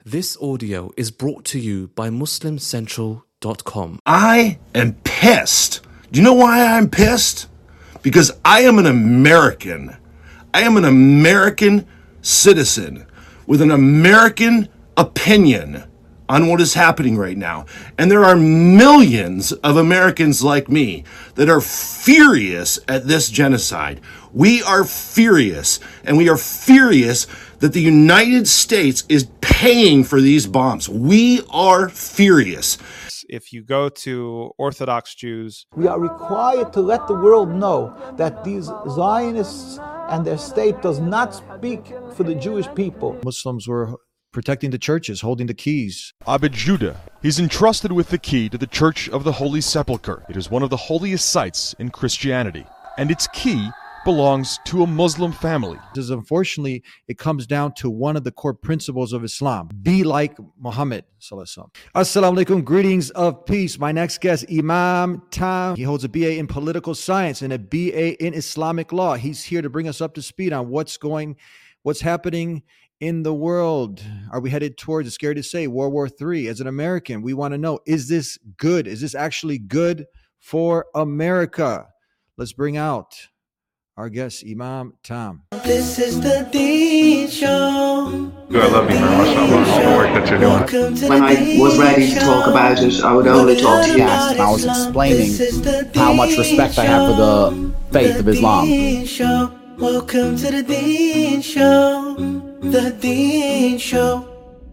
This audio is brought to you by MuslimCentral.com. I am pissed. Do you know why I'm pissed? Because I am an American. I am an American citizen with an American opinion on what is happening right now. And there are millions of Americans like me that are furious at this genocide. We are furious, and we are furious that the United States is paying for these bombs. We are furious. If you go to Orthodox Jews, we are required to let the world know that these Zionists and their state does not speak for the Jewish people. Muslims were protecting the churches, holding the keys. Abed Judah. He's entrusted with the key to the Church of the Holy Sepulchre. It is one of the holiest sites in Christianity, and its key belongs to a Muslim family. Because unfortunately, it comes down to one of the core principles of Islam. Be like Muhammad. Assalamu alaikum, greetings of peace. My next guest, Imam Tam. He holds a BA in political science and a BA in Islamic law. He's here to bring us up to speed on what's happening in the world. Are we headed towards, it's scary to say, World War III? As an American, we want to know, is this good? Is this actually good for America? Let's bring out our guest, Imam Tam. This is the Deen Show. Good, I love you, man. Mashallah. All the work that you're doing. When I was ready to talk about it, I would only talk to you. I was explaining how much respect I have for the faith of Islam. Welcome to the Deen Show. The Deen Show.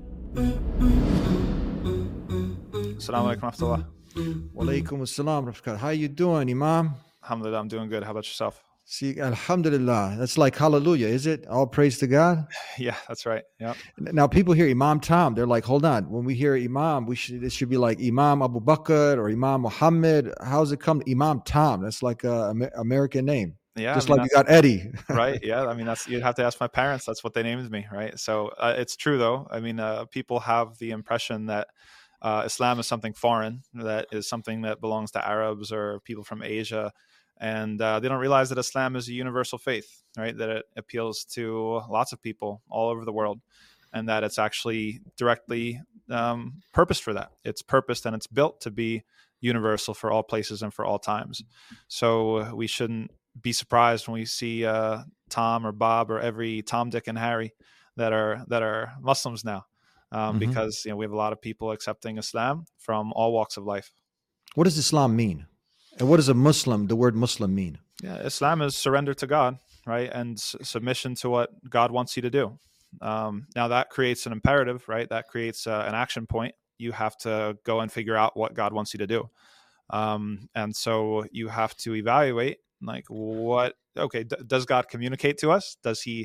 Assalamu alaikum warahmatullah. Wa alaikum assalam. How you doing, Imam? Alhamdulillah, I'm doing good. How about yourself? See, alhamdulillah. That's like hallelujah, is it? All praise to God? Yeah, that's right. Yeah. Now, people hear Imam Tam. They're like, hold on. When we hear Imam, it should be like Imam Abu Bakr or Imam Muhammad. How's it come to Imam Tam? That's like an American name. Yeah, just like you got Eddie. Right. Yeah. I mean, you'd have to ask my parents. That's what they named me. Right. So it's true, though. I mean, people have the impression that Islam is something foreign, that is something that belongs to Arabs or people from Asia. And they don't realize that Islam is a universal faith, right? That it appeals to lots of people all over the world, and that it's actually directly purposed for that. It's purposed and it's built to be universal for all places and for all times. So we shouldn't be surprised when we see Tom or Bob or every Tom, Dick, and Harry that are Muslims now, because we have a lot of people accepting Islam from all walks of life. What does Islam mean? And what does the word Muslim mean? Yeah, Islam is surrender to God, right? And submission to what God wants you to do. Now that creates an imperative, right? That creates an action point. You have to go and figure out what God wants you to do. And so you have to evaluate, like, does God communicate to us? Does he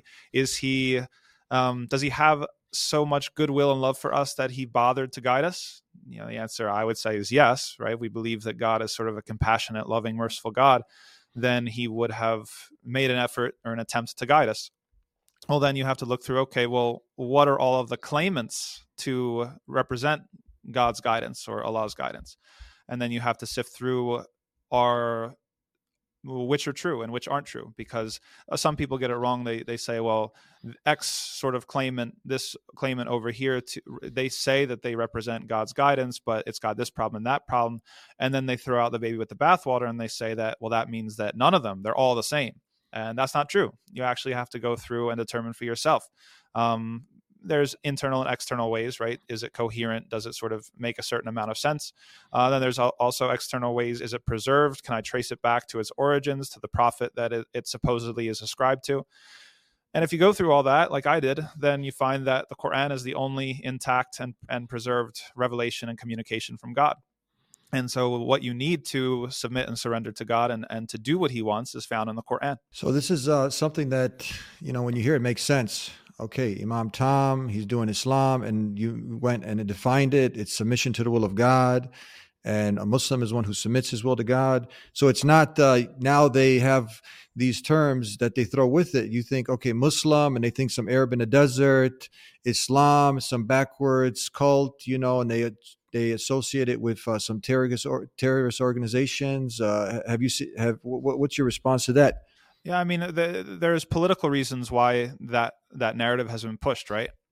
have so much goodwill and love for us that he bothered to guide us? The answer I would say is yes, right? We believe that God is sort of a compassionate, loving, merciful God. Then he would have made an effort or an attempt to guide us. Well, then you have to look through, what are all of the claimants to represent God's guidance or Allah's guidance? And then you have to sift through which are true and which aren't true, because some people get it wrong. They say, well, X sort of this claimant over here, they say that they represent God's guidance, but it's got this problem and that problem. And then they throw out the baby with the bathwater and they say that, well, that means that none of them, they're all the same. And that's not true. You actually have to go through and determine for yourself. There's internal and external ways, right? Is it coherent? Does it sort of make a certain amount of sense? Then there's also external ways. Is it preserved? Can I trace it back to its origins, to the prophet that it supposedly is ascribed to? And if you go through all that, like I did, then you find that the Quran is the only intact and preserved revelation and communication from God. And so what you need to submit and surrender to God and to do what he wants is found in the Quran. So this is something that, when you hear it, makes sense. Okay, Imam Tam, he's doing Islam, and you went and defined it. It's submission to the will of God, and a Muslim is one who submits his will to God. So it's not now they have these terms that they throw with it. You think, okay, Muslim, and they think some Arab in the desert, Islam, some backwards cult, and they associate it with some terrorist organizations. What's your response to that? Yeah, I mean, there's political reasons why that narrative has been pushed, right?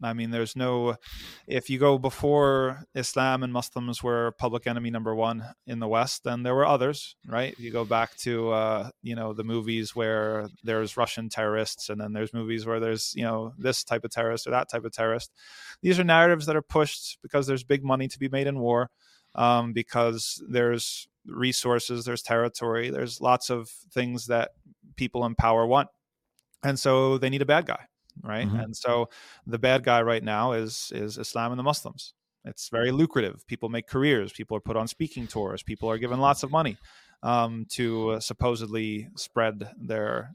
I mean, if you go before Islam and Muslims were public enemy number one in the West, then there were others, right? If you go back to, the movies where there's Russian terrorists, and then there's movies where there's, this type of terrorist or that type of terrorist. These are narratives that are pushed because there's big money to be made in war, because there's resources, there's territory, there's lots of things that people in power want. And so they need a bad guy. Right. Mm-hmm. And so the bad guy right now is Islam and the Muslims. It's very lucrative. People make careers. People are put on speaking tours. People are given lots of money to supposedly spread their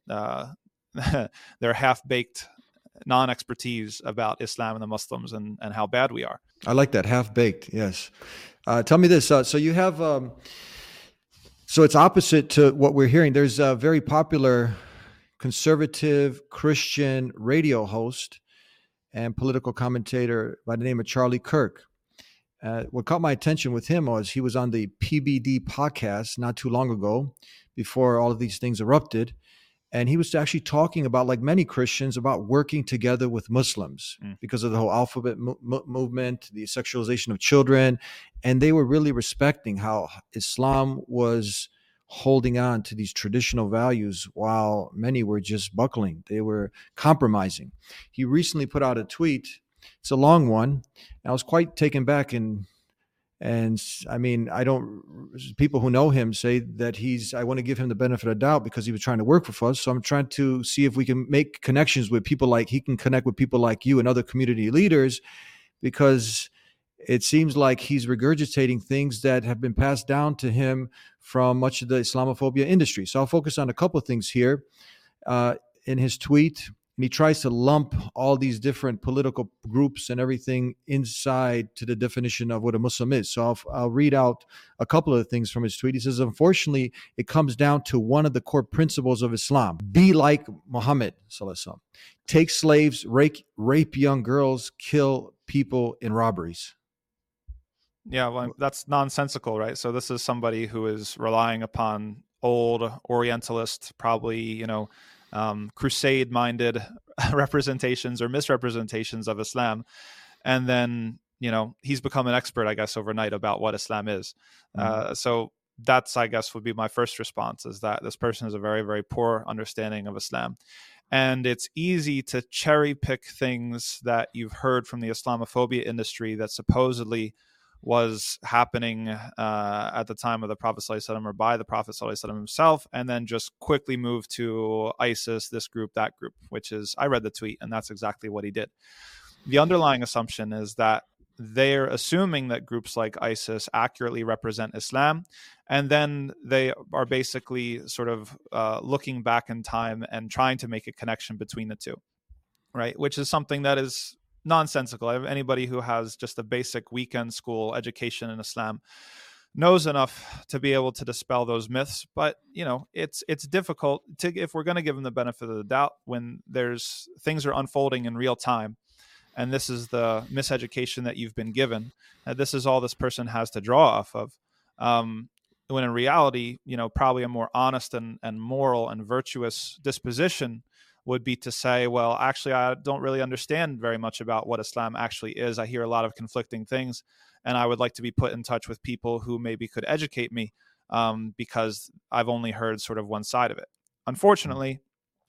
half-baked non-expertise about Islam and the Muslims and how bad we are. I like that, half-baked. Yes. Tell me this. So you have, so it's opposite to what we're hearing. There's a very popular conservative Christian radio host and political commentator by the name of Charlie Kirk. What caught my attention with him was he was on the PBD podcast not too long ago, before all of these things erupted. And he was actually talking about, like many Christians, about working together with Muslims because of the whole alphabet movement, the sexualization of children. And they were really respecting how Islam was holding on to these traditional values while many were just buckling. They were compromising. He recently put out a tweet. It's a long one. I was quite taken back, and I mean, people who know him say that I want to give him the benefit of doubt because he was trying to work with us. So I'm trying to see if we can make connections with people he can connect with people like you and other community leaders, because it seems like he's regurgitating things that have been passed down to him from much of the Islamophobia industry. So I'll focus on a couple of things here. In his tweet, and he tries to lump all these different political groups and everything inside to the definition of what a Muslim is. So I'll read out a couple of things from his tweet. He says, unfortunately, it comes down to one of the core principles of Islam. Be like Muhammad, take slaves, rape young girls, kill people in robberies. Yeah, well, that's nonsensical, right? So this is somebody who is relying upon old Orientalist, probably, crusade-minded representations or misrepresentations of Islam. And then, he's become an expert, I guess, overnight about what Islam is. So that's, I guess, would be my first response, is that this person has a very, very poor understanding of Islam. And it's easy to cherry pick things that you've heard from the Islamophobia industry that supposedly was happening at the time of the Prophet ﷺ or by the Prophet ﷺ himself, and then just quickly move to ISIS, this group, that group, which is, I read the tweet, and that's exactly what he did. The underlying assumption is that they're assuming that groups like ISIS accurately represent Islam, and then they are basically sort of looking back in time and trying to make a connection between the two, right? Which is something that is nonsensical. Anybody who has just a basic weekend school education in Islam knows enough to be able to dispel those myths. But it's difficult if we're going to give them the benefit of the doubt when things are unfolding in real time, and this is the miseducation that you've been given. This is all this person has to draw off of. When in reality, probably a more honest and moral and virtuous disposition would be to say, well, actually, I don't really understand very much about what Islam actually is. I hear a lot of conflicting things, and I would like to be put in touch with people who maybe could educate me, because I've only heard sort of one side of it. Unfortunately,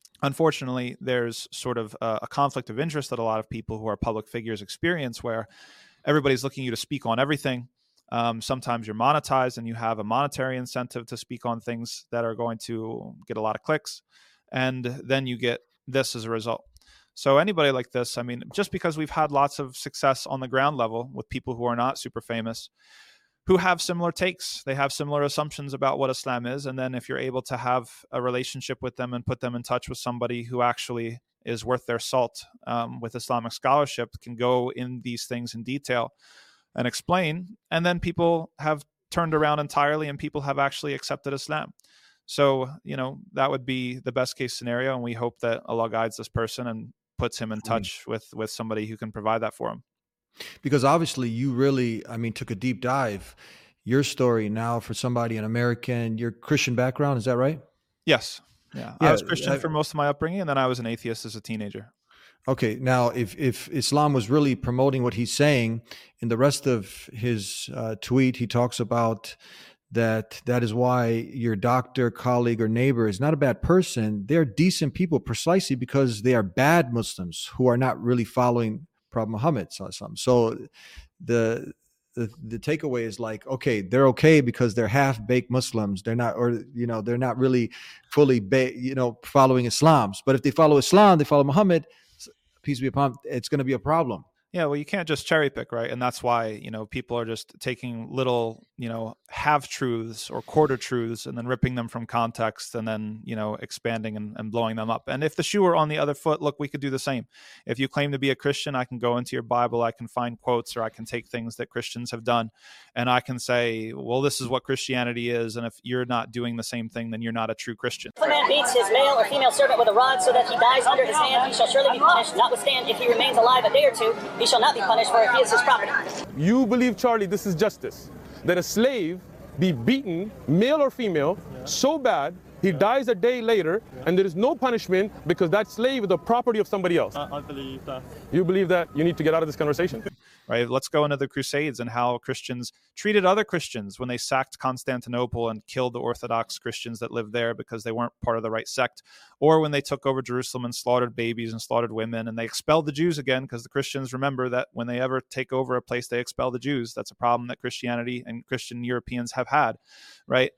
there's sort of a conflict of interest that a lot of people who are public figures experience, where everybody's looking you to speak on everything. Sometimes you're monetized and you have a monetary incentive to speak on things that are going to get a lot of clicks. And then you get this as a result. So anybody like this, I mean, just because we've had lots of success on the ground level with people who are not super famous, who have similar takes, they have similar assumptions about what Islam is. And then if you're able to have a relationship with them and put them in touch with somebody who actually is worth their salt with Islamic scholarship, can go in these things in detail and explain, and then people have turned around entirely and people have actually accepted Islam. So, that would be the best case scenario. And we hope that Allah guides this person and puts him in touch with somebody who can provide that for him. Because obviously you really, took a deep dive. Your story now for somebody, an American, your Christian background, is that right? Yes. Yeah. I was Christian for most of my upbringing, and then I was an atheist as a teenager. Okay, now if Islam was really promoting what he's saying, in the rest of his tweet, he talks about that is why your doctor, colleague, or neighbor is not a bad person. They're decent people precisely because they are bad Muslims who are not really following Prophet Muhammad. So the takeaway is like, okay, they're okay because they're half-baked Muslims. They're not, or they're not really fully following Islam. But if they follow Islam, they follow Muhammad, peace be upon him, it's going to be a problem. Yeah, well, you can't just cherry pick, right? And that's why, people are just taking little, half truths or quarter truths and then ripping them from context and then, expanding and blowing them up. And if the shoe were on the other foot, look, we could do the same. If you claim to be a Christian, I can go into your Bible, I can find quotes, or I can take things that Christians have done, and I can say, well, this is what Christianity is. And if you're not doing the same thing, then you're not a true Christian. If a man beats his male or female servant with a rod so that he dies under his hand, he shall surely be punished, notwithstanding if he remains alive a day or two, he shall not be punished, for he is his property. You believe, Charlie, this is justice, that a slave be beaten, male or female, so bad he dies a day later, and there is no punishment because that slave is the property of somebody else. I believe that. You believe that? You need to get out of this conversation. Right. Let's go into the Crusades and how Christians treated other Christians when they sacked Constantinople and killed the Orthodox Christians that lived there because they weren't part of the right sect, or when they took over Jerusalem and slaughtered babies and slaughtered women, and they expelled the Jews again, because the Christians remember that when they ever take over a place, they expel the Jews. That's a problem that Christianity and Christian Europeans have had, right?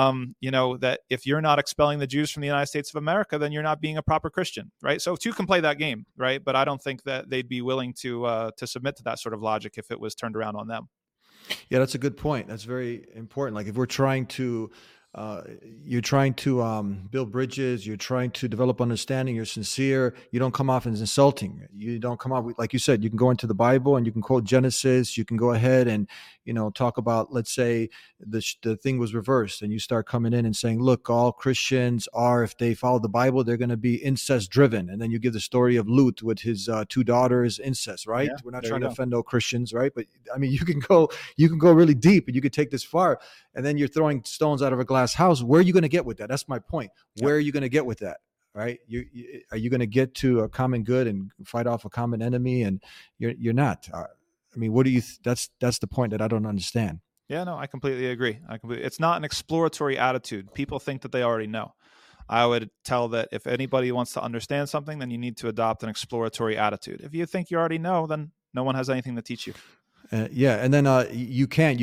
That if you're not expelling the Jews from the United States of America, then you're not being a proper Christian, right? So two can play that game, right? But I don't think that they'd be willing to submit to that sort of logic if it was turned around on them. Yeah, that's a good point. That's very important. Like if we're trying to, you're trying to build bridges, you're trying to develop understanding, you're sincere, you don't come off as insulting. You don't come off, like you said, you can go into the Bible and you can quote Genesis, you can go ahead and, talk about, let's say the thing was reversed and you start coming in and saying, look, all Christians are, if they follow the Bible, they're going to be incest driven. And then you give the story of Lut with his two daughters, incest, right? Yeah, we're not trying to offend no Christians, right? But I mean, you can go really deep and you could take this far, and then you're throwing stones out of a glass house. Where are you going to get with that? That's my point. Where are you going to get with that? Right? Are you going to get to a common good and fight off a common enemy? And you're not. I mean, what do you? That's the point that I don't understand. Yeah, no, I completely agree. It's not an exploratory attitude. People think that they already know. I would tell that if anybody wants to understand something, then you need to adopt an exploratory attitude. If you think you already know, then no one has anything to teach you. Yeah, and then you can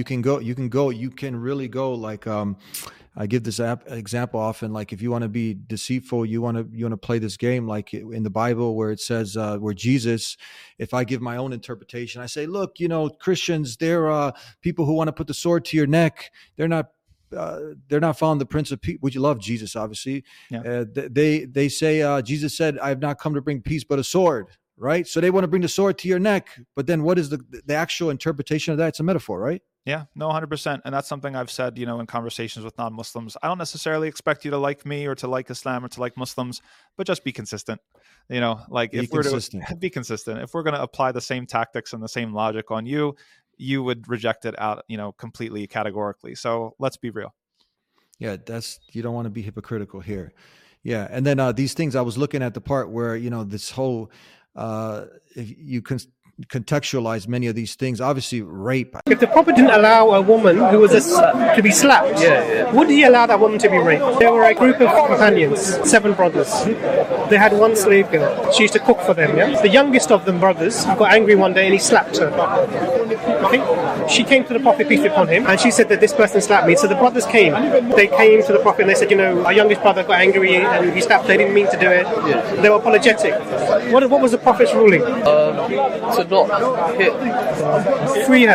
really go like I give this example often. Like if you want to be deceitful, you want to play this game like in the Bible where it says where Jesus, if I give my own interpretation, I say, look, Christians, they're people who want to put the sword to your neck. They're not following the Prince of Peace. Would you love Jesus? Obviously, yeah. They say Jesus said, "I have not come to bring peace but a sword." Right. So they want to bring the sword to your neck. But then what is the actual interpretation of that? It's a metaphor, right? Yeah, no, 100%. And that's something I've said, in conversations with non-Muslims. I don't necessarily expect you to like me or to like Islam or to like Muslims, but just be consistent. Be consistent. If we're going to apply the same tactics and the same logic on you, you would reject it out, completely categorically. So let's be real. Yeah, you don't want to be hypocritical here. Yeah. And then these things, I was looking at the part where, this whole, if you can contextualize many of these things, obviously rape. If the Prophet didn't allow a woman who was to be slapped, would he allow that woman to be raped? There were a group of companions, 7 brothers. They had one slave girl. She used to cook for them. Yeah? The youngest of them brothers got angry one day and he slapped her. Okay? She came to the Prophet, peace be upon him, and she said that this person slapped me. So the brothers came. They came to the Prophet and they said, our youngest brother got angry and he slapped her. They didn't mean to do it. Yeah. They were apologetic. What was the Prophet's ruling? To not hit. Free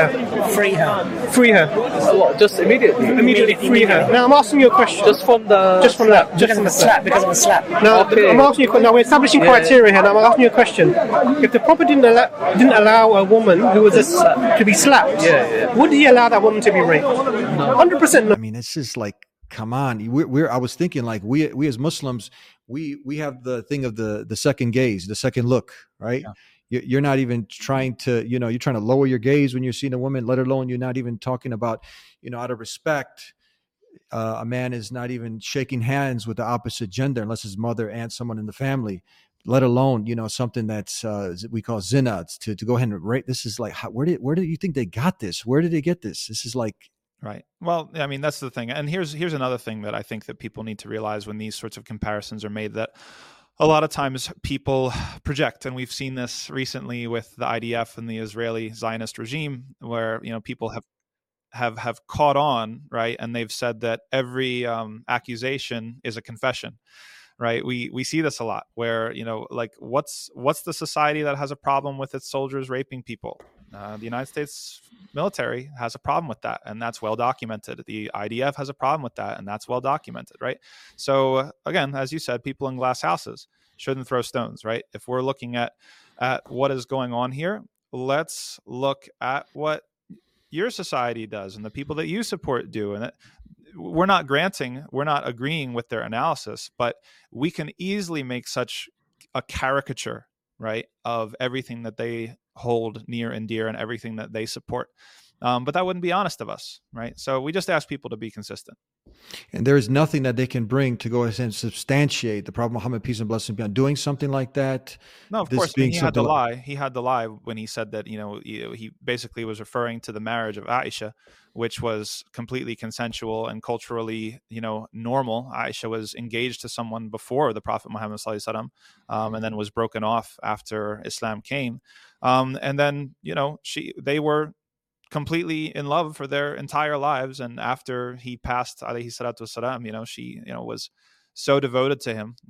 her. What? Just immediately? Immediately free her. Now I'm asking you a question. Just from that. Because of the slap. Now I'm asking you. Now we're establishing criteria here. Now I'm asking you a question. If the Prophet didn't allow a woman who was to be slapped, would he allow that woman to be raped? 100%. I mean, it's just like, come on. I was thinking like we as Muslims, we have the thing of the second gaze, the second look, right? Yeah. You're not even trying to, you're trying to lower your gaze when you're seeing a woman, let alone you're not even talking about, out of respect. A man is not even shaking hands with the opposite gender unless his mother and someone in the family. let alone, something that's we call zina, to go ahead and rape. This is like, where do you think they got this? Where did they get this? This is like, right. Well, I mean, that's the thing. And here's another thing that I think that people need to realize when these sorts of comparisons are made, that a lot of times people project, and we've seen this recently with the IDF and the Israeli Zionist regime, where people have caught on, right, and they've said that every accusation is a confession, right? We see this a lot, where like what's the society that has a problem with its soldiers raping people? The United States military has a problem with that, and that's well documented. The IDF has a problem with that, and that's well documented, right? So again, as you said, people in glass houses shouldn't throw stones, right? If we're looking at what is going on here, let's look at what your society does and the people that you support do. And we're not agreeing with their analysis, but we can easily make such a caricature, right, of everything that they hold near and dear and everything that they support. But that wouldn't be honest of us, right? So we just ask people to be consistent. And there is nothing that they can bring to go ahead and substantiate the Prophet Muhammad, peace and blessings be on, doing something like that. No, of course. He had to lie. He had to lie when he said that, he basically was referring to the marriage of Aisha, which was completely consensual and culturally, normal. Aisha was engaged to someone before the Prophet Muhammad sallallahu alaihi wasallam, and then was broken off after Islam came. And then, they were completely in love for their entire lives. And after he passed, alayhi salatu wasalam, she, was so devoted to him.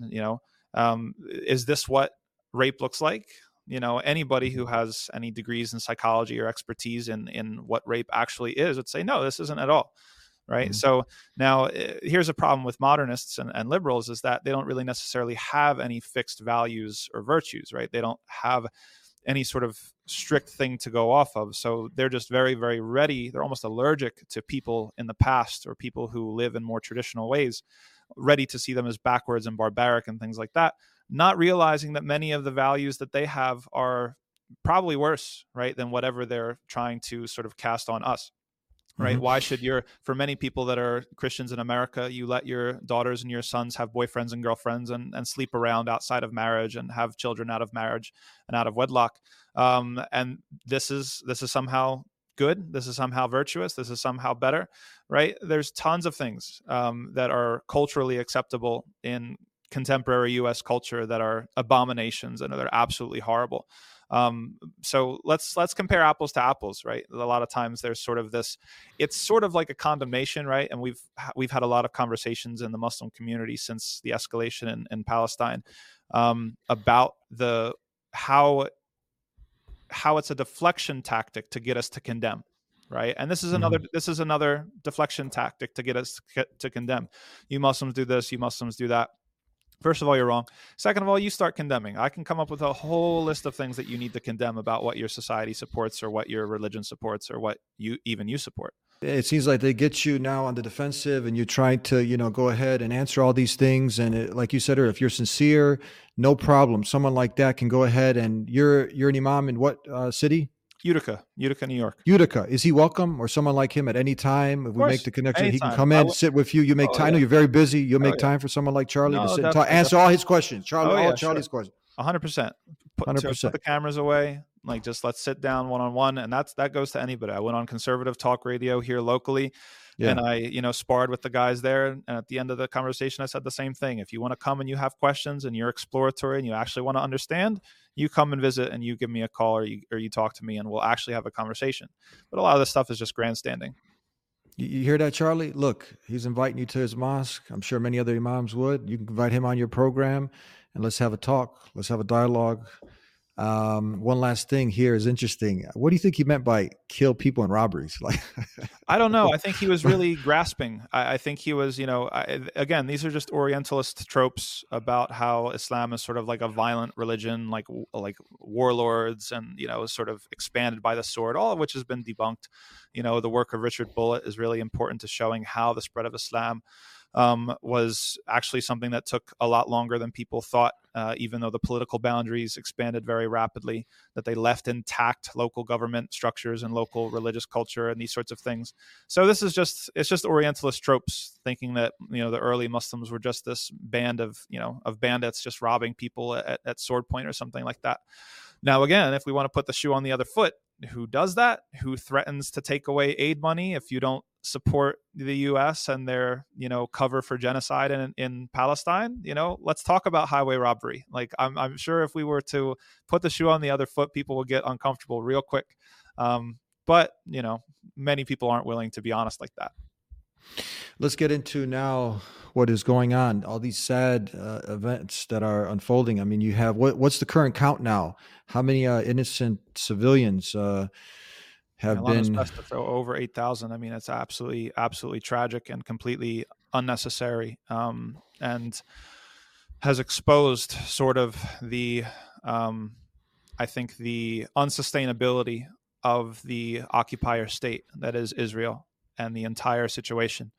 Is this what rape looks like? Anybody who has any degrees in psychology or expertise in what rape actually is would say, no, this isn't at all. Right. Mm-hmm. So now here's a problem with modernists and liberals, is that they don't really necessarily have any fixed values or virtues, right? They don't have any sort of strict thing to go off of. So they're just very, very ready. They're almost allergic to people in the past, or people who live in more traditional ways, ready to see them as backwards and barbaric and things like that, not realizing that many of the values that they have are probably worse, right, than whatever they're trying to sort of cast on us. Right. Mm-hmm. Why should for many people that are Christians in America, you let your daughters and your sons have boyfriends and girlfriends and sleep around outside of marriage and have children out of marriage and out of wedlock? And this is somehow good. This is somehow virtuous. This is somehow better. Right. There's tons of things that are culturally acceptable in contemporary U.S. culture that are abominations and they're absolutely horrible. So let's compare apples to apples, right? A lot of times there's sort of this, it's sort of like a condemnation, right? And we've had a lot of conversations in the Muslim community since the escalation in Palestine, about how it's a deflection tactic to get us to condemn, right? And this is another deflection tactic to get us to condemn. You Muslims do this, you Muslims do that. First of all, you're wrong. Second of all, you start condemning. I can come up with a whole list of things that you need to condemn about what your society supports or what your religion supports or what you support. It seems like they get you now on the defensive and you're trying to, go ahead and answer all these things. And like you said, if you're sincere, no problem. Someone like that can go ahead, and you're an imam in what city? Utica, New York. Utica. Is he welcome, or someone like him at any time? If we make the connection, anytime. He can come in, sit with you. You make time. I know you're very busy. You'll make time for someone like Charlie to sit and talk, answer all his questions. Charlie's questions. 100%. Put the cameras away. Like, just let's sit down one-on-one. And that goes to anybody. I went on conservative talk radio here locally. Yeah. And I, sparred with the guys there. And at the end of the conversation, I said the same thing. If you want to come and you have questions and you're exploratory and you actually want to understand, you come and visit and you give me a call or you talk to me and we'll actually have a conversation. But a lot of this stuff is just grandstanding. You hear that, Charlie? Look, he's inviting you to his mosque. I'm sure many other imams would. You can invite him on your program and let's have a talk. Let's have a dialogue. One last thing here is interesting. What do you think he meant by kill people in robberies? Like, I don't know. I think he was really grasping. I think he was, again, these are just Orientalist tropes about how Islam is sort of like a violent religion, like warlords and, sort of expanded by the sword, all of which has been debunked. The work of Richard Bullitt is really important to showing how the spread of Islam was actually something that took a lot longer than people thought, even though the political boundaries expanded very rapidly, that they left intact local government structures and local religious culture and these sorts of things. So this is it's just Orientalist tropes, thinking that, the early Muslims were just this band of bandits just robbing people at sword point or something like that. Now, again, if we want to put the shoe on the other foot, who does that? Who threatens to take away aid money if you don't support the U.S. and their, cover for genocide in Palestine? Let's talk about highway robbery. Like, I'm sure if we were to put the shoe on the other foot, people will get uncomfortable real quick. But many people aren't willing to be honest like that. Let's get into now what is going on, all these sad events that are unfolding. I mean, you have, what's the current count now? How many innocent civilians have been? Over 8,000. I mean, it's absolutely, absolutely tragic and completely unnecessary, and has exposed sort of the, I think, the unsustainability of the occupier state that is Israel and the entire situation.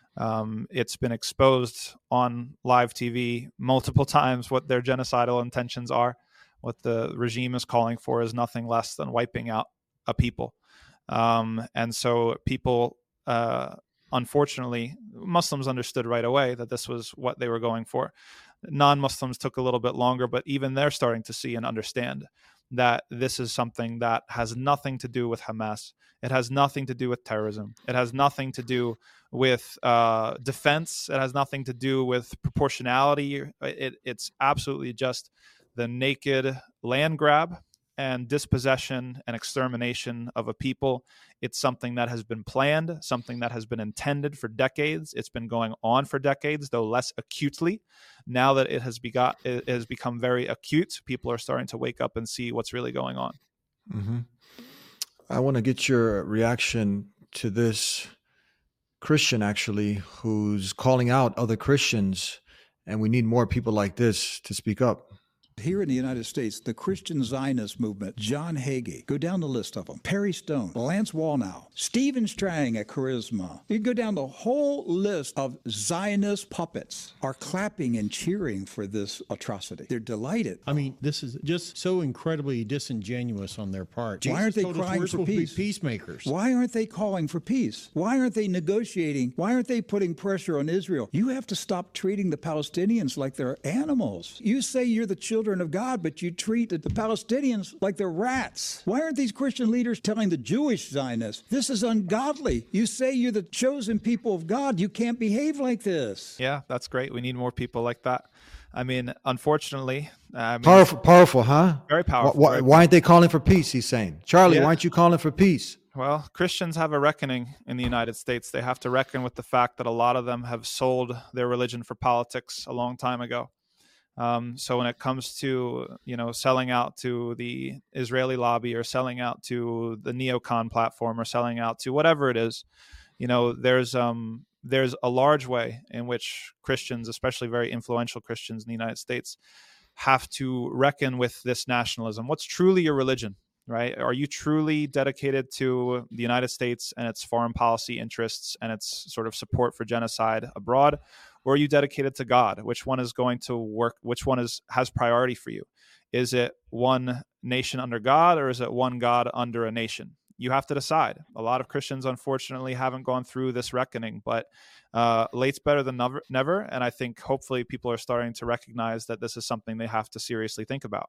It's been exposed on live TV multiple times what their genocidal intentions are. What the regime is calling for is nothing less than wiping out a people. And so people, unfortunately, Muslims understood right away that this was what they were going for. Non-Muslims took a little bit longer, but even they're starting to see and understand that this is something that has nothing to do with Hamas. It has nothing to do with terrorism. It has nothing to do with defense. It has nothing to do with proportionality. It's absolutely just the naked land grab and dispossession and extermination of a people. It's something that has been planned, something that has been intended for decades. It's been going on for decades, though less acutely. Now that it has become very acute, people are starting to wake up and see what's really going on. Mm-hmm. I want to get your reaction to this Christian, actually, who's calling out other Christians, and we need more people like this to speak up. Here in the United States, the Christian Zionist movement, John Hagee, go down the list of them. Perry Stone, Lance Wallnau, Stephen Strang at Charisma. You go down the whole list of Zionist puppets are clapping and cheering for this atrocity. They're delighted. I mean, this is just so incredibly disingenuous on their part. Why aren't they crying for peace? Peacemakers. Why aren't they calling for peace? Why aren't they negotiating? Why aren't they putting pressure on Israel? You have to stop treating the Palestinians like they're animals. You say you're the children of God, but you treat the Palestinians like they're rats. Why aren't these Christian leaders telling the Jewish Zionists, this is ungodly? You say you're the chosen people of God. You can't behave like this. Yeah, that's great. We need more people like that. I mean, unfortunately... Powerful, huh? Very powerful. Why aren't they calling for peace, he's saying? Charlie, why aren't you calling for peace? Well, Christians have a reckoning in the United States. They have to reckon with the fact that a lot of them have sold their religion for politics a long time ago. So when it comes to, selling out to the Israeli lobby or selling out to the neocon platform or selling out to whatever it is, there's a large way in which Christians, especially very influential Christians in the United States, have to reckon with this nationalism. What's truly your religion, right? Are you truly dedicated to the United States and its foreign policy interests and its sort of support for genocide abroad? Or are you dedicated to God? Which one is going to work? Which one has priority for you? Is it one nation under God, or is it one God under a nation? You have to decide. A lot of Christians, unfortunately, haven't gone through this reckoning, but late's better than never. And I think hopefully people are starting to recognize that this is something they have to seriously think about.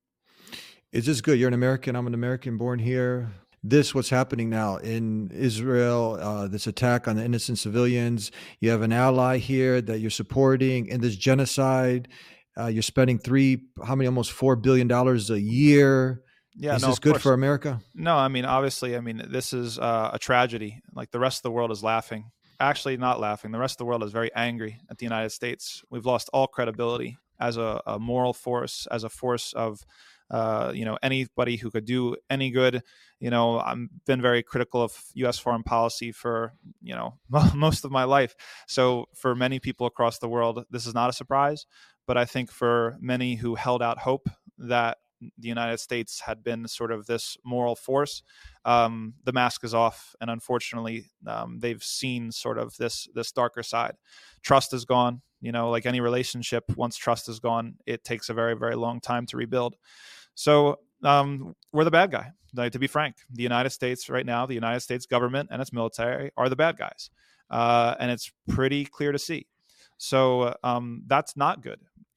Is this good? You're an American. I'm an American born here. What's happening now in Israel, this attack on the innocent civilians. You have an ally here that you're supporting in this genocide. You're spending almost $4 billion a year. Yeah, is this good for America? No, I mean, obviously, this is a tragedy. Like, the rest of the world is laughing. Actually, not laughing. The rest of the world is very angry at the United States. We've lost all credibility as a moral force, as a force of anybody who could do any good. I've been very critical of U.S. foreign policy for, most of my life. So for many people across the world, this is not a surprise. But I think for many who held out hope that the United States had been sort of this moral force, the mask is off. And unfortunately, they've seen sort of this darker side. Trust is gone. Like any relationship, once trust is gone, it takes a very, very long time to rebuild. So we're the bad guy. Like, to be frank, the United States right now, the United States government and its military are the bad guys. And it's pretty clear to see. So that's not good.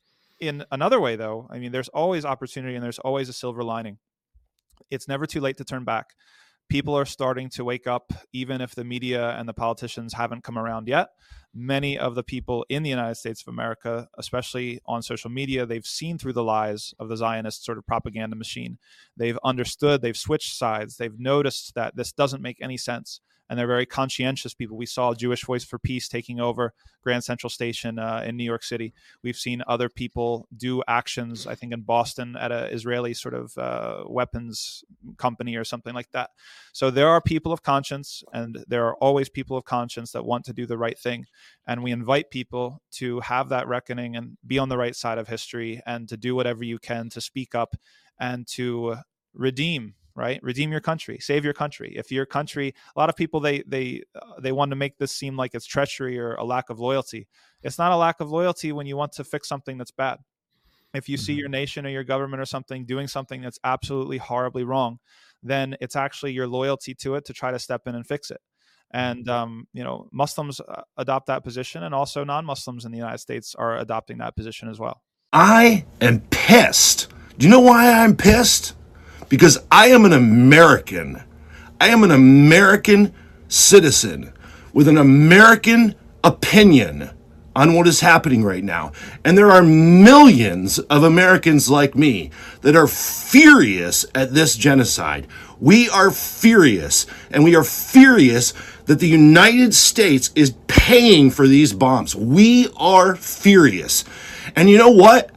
In another way, though, I mean, there's always opportunity and there's always a silver lining. It's never too late to turn back. People are starting to wake up, even if the media and the politicians haven't come around yet. Many of the people in the United States of America, especially on social media, they've seen through the lies of the Zionist sort of propaganda machine. They've understood, they've switched sides. They've noticed that this doesn't make any sense. And they're very conscientious people. We saw Jewish Voice for Peace taking over Grand Central Station in New York City. We've seen other people do actions, I think in Boston at an Israeli sort of weapons company or something like that. So there are people of conscience, and there are always people of conscience that want to do the right thing. And we invite people to have that reckoning and be on the right side of history, and to do whatever you can to speak up and to redeem your country, save your country. If your country, a lot of people, they want to make this seem like it's treachery or a lack of loyalty. It's not a lack of loyalty when you want to fix something that's bad. If you see your nation or your government or something doing something that's absolutely horribly wrong, then it's actually your loyalty to it to try to step in and fix it. And, Muslims adopt that position, and also non-Muslims in the United States are adopting that position as well. I am pissed. Do you know why I'm pissed? Because I am an American. I am an American citizen with an American opinion on what is happening right now. And there are millions of Americans like me that are furious at this genocide. We are furious, and we are furious that the United States is paying for these bombs. We are furious. And you know what?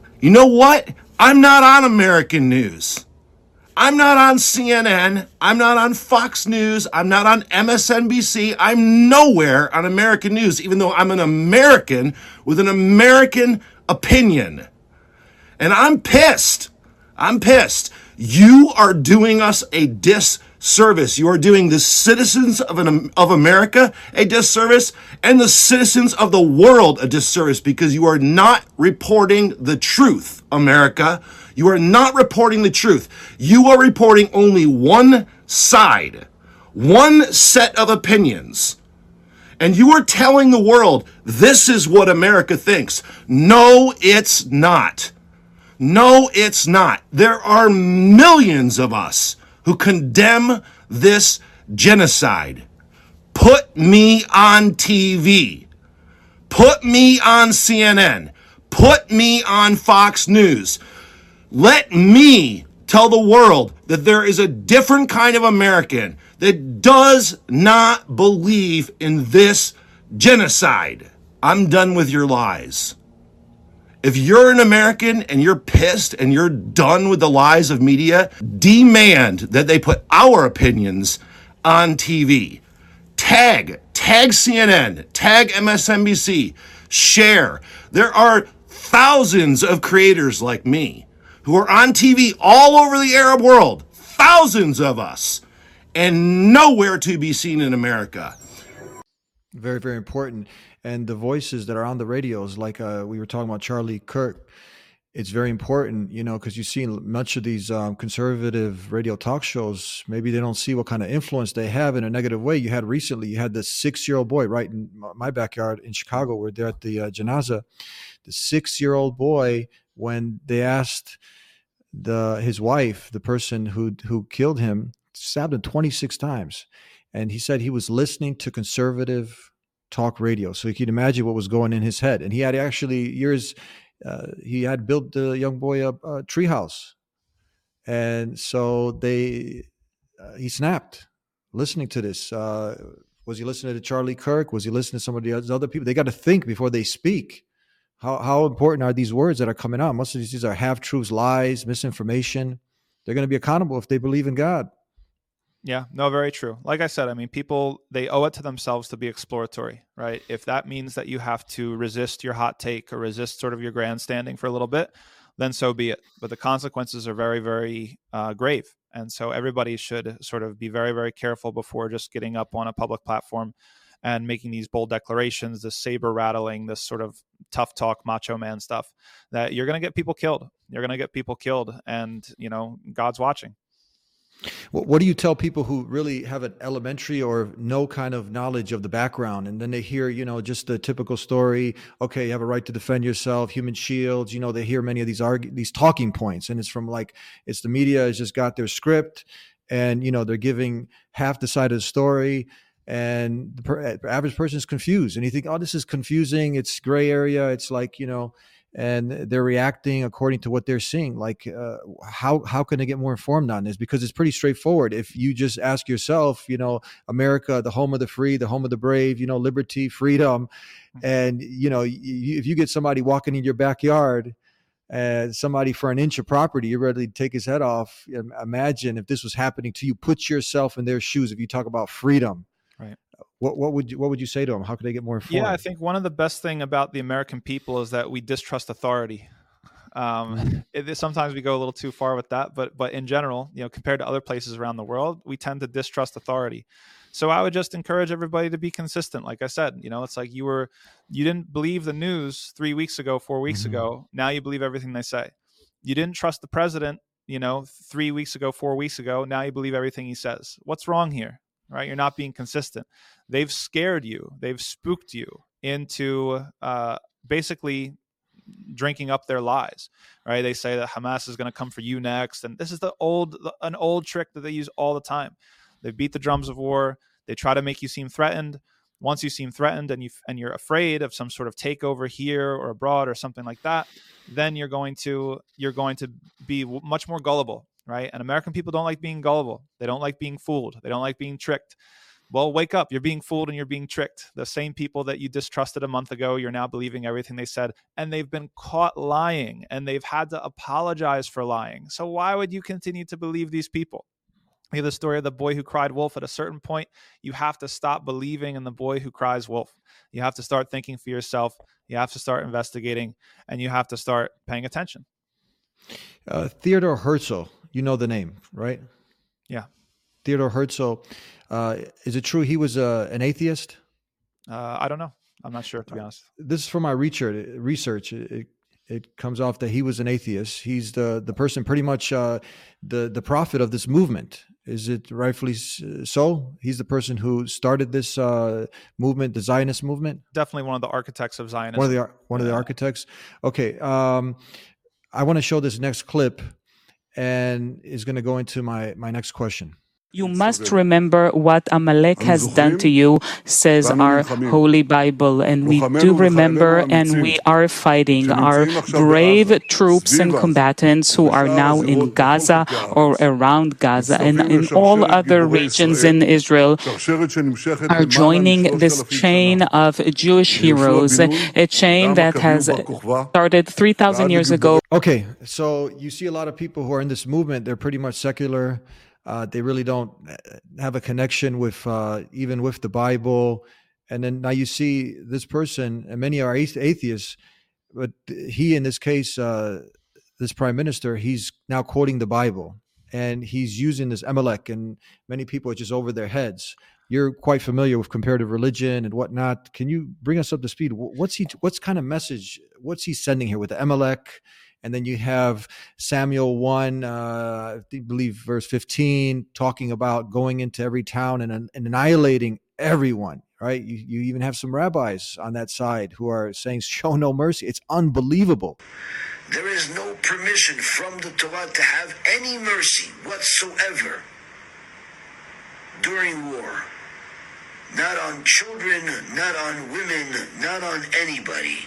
I'm not on American news. I'm not on CNN. I'm not on Fox News. I'm not on MSNBC. I'm nowhere on American news, even though I'm an American with an American opinion. And I'm pissed. You are doing us a disservice. You are doing the citizens of America a disservice, and the citizens of the world a disservice, because you are not reporting the truth, America. You are not reporting the truth. You are reporting only one side, one set of opinions. And you are telling the world, this is what America thinks. No, it's not. No, it's not. There are millions of us who condemn this genocide. Put me on TV. Put me on CNN. Put me on Fox News. Let me tell the world that there is a different kind of American that does not believe in this genocide. I'm done with your lies. If you're an American and you're pissed and you're done with the lies of media, demand that they put our opinions on TV. Tag CNN, tag MSNBC, share. There are thousands of creators like me who are on TV all over the Arab world, thousands of us, and nowhere to be seen in America. Very, very important. And the voices that are on the radios, like we were talking about Charlie Kirk, it's very important, because you see much of these conservative radio talk shows, maybe they don't see what kind of influence they have in a negative way. You had this 6-year-old boy right in my backyard in Chicago. We're there at the Janazah. The 6-year-old boy, when they asked his wife, the person who killed him, stabbed him 26 times. And he said he was listening to conservative talk radio. So you can imagine what was going in his head. And he had actually he had built the young boy a treehouse. And so he snapped listening to this. Was he listening to Charlie Kirk? Was he listening to some of the other people? They got to think before they speak. How important are these words that are coming out? Most of these are half-truths, lies, misinformation. They're going to be accountable if they believe in God. Yeah, no, very true. Like I said, I mean, people, they owe it to themselves to be exploratory, right? If that means that you have to resist your hot take or resist sort of your grandstanding for a little bit, then so be it. But the consequences are very, very grave. And so everybody should sort of be very, very careful before just getting up on a public platform and making these bold declarations, this saber rattling, this sort of tough talk, macho man stuff, that you're going to get people killed. You're going to get people killed. And, God's watching. What do you tell people who really have an elementary or no kind of knowledge of the background, and then they hear, just the typical story? Okay, you have a right to defend yourself, human shields. They hear many of these talking points, and it's from it's the media has just got their script, and they're giving half the side of the story, and the average person is confused, and you think, oh, this is confusing. It's gray area. It's and they're reacting according to what they're seeing. How can they get more informed on this? Because it's pretty straightforward. If you just ask yourself, America, the home of the free, the home of the brave, liberty, freedom. And, if you get somebody walking in your backyard, somebody for an inch of property, you're ready to take his head off. Imagine if this was happening to you. Put yourself in their shoes. If you talk about freedom, right? What would you say to them? How could they get more informed? Yeah, I think one of the best thing about the American people is that we distrust authority. Sometimes we go a little too far with that, but in general, compared to other places around the world, we tend to distrust authority. So I would just encourage everybody to be consistent. Like I said, it's like you didn't believe the news 3 weeks ago, 4 weeks ago. Now you believe everything they say. You didn't trust the president, 3 weeks ago, 4 weeks ago. Now you believe everything he says. What's wrong here? Right? You're not being consistent. They've scared you. They've spooked you into basically drinking up their lies, right? They say that Hamas is going to come for you next. And this is an old trick that they use all the time. They beat the drums of war. They try to make you seem threatened. Once you seem threatened and you're afraid of some sort of takeover here or abroad or something like that, then you're going to be much more gullible. Right? And American people don't like being gullible. They don't like being fooled. They don't like being tricked. Well, wake up. You're being fooled and you're being tricked. The same people that you distrusted a month ago, you're now believing everything they said, and they've been caught lying, and they've had to apologize for lying. So why would you continue to believe these people? We have the story of the boy who cried wolf. At a certain point, you have to stop believing in the boy who cries wolf. You have to start thinking for yourself. You have to start investigating, and you have to start paying attention. Theodore Herzl, you know the name, right? Yeah. Theodore Herzl. Is it true he was an atheist? I don't know. I'm not sure, to be honest. This is from my research. It comes off that he was an atheist. He's the person, pretty much the prophet of this movement. Is it rightfully so? He's the person who started this movement, the Zionist movement? Definitely one of the architects of Zionism. One of the architects. Okay. I want to show this next clip, and is going to go into my next question. You must remember what Amalek has done to you, says our Holy Bible, and we do remember, and we are fighting. Our brave troops and combatants who are now in Gaza or around Gaza and in all other regions in Israel are joining this chain of Jewish heroes, a chain that has started 3,000 years ago. Okay, so you see a lot of people who are in this movement, they're pretty much secular. They really don't have a connection with even with the Bible. And then now you see this person, and many are atheists, but he, in this case, this prime minister, he's now quoting the Bible, and he's using this Amalek, and many people are just over their heads. You're quite familiar with comparative religion and whatnot. Can you bring us up to speed? What's kind of message? What's he sending here with the Amalek? And then you have Samuel 1, I believe verse 15, talking about going into every town and annihilating everyone, right? You even have some rabbis on that side who are saying, show no mercy. It's unbelievable. There is no permission from the Torah to have any mercy whatsoever during war. Not on children, not on women, not on anybody.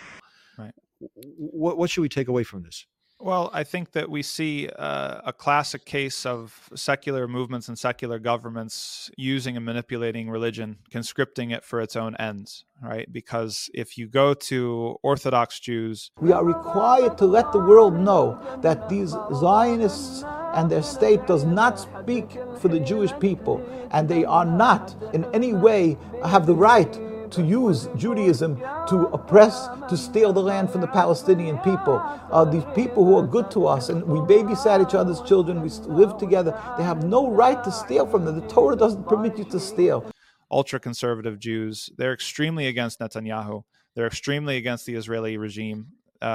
What should we take away from this? Well, I think that we see a classic case of secular movements and secular governments using and manipulating religion, conscripting it for its own ends, right? Because if you go to Orthodox Jews, we are required to let the world know that these Zionists and their state does not speak for the Jewish people, and they are not in any way have the right to use Judaism to oppress, to steal the land from the Palestinian people. These people who are good to us, and we babysat each other's children, we live together, they have no right to steal from them. The Torah doesn't permit you to steal. Ultra-conservative Jews, they're extremely against Netanyahu. They're extremely against the Israeli regime,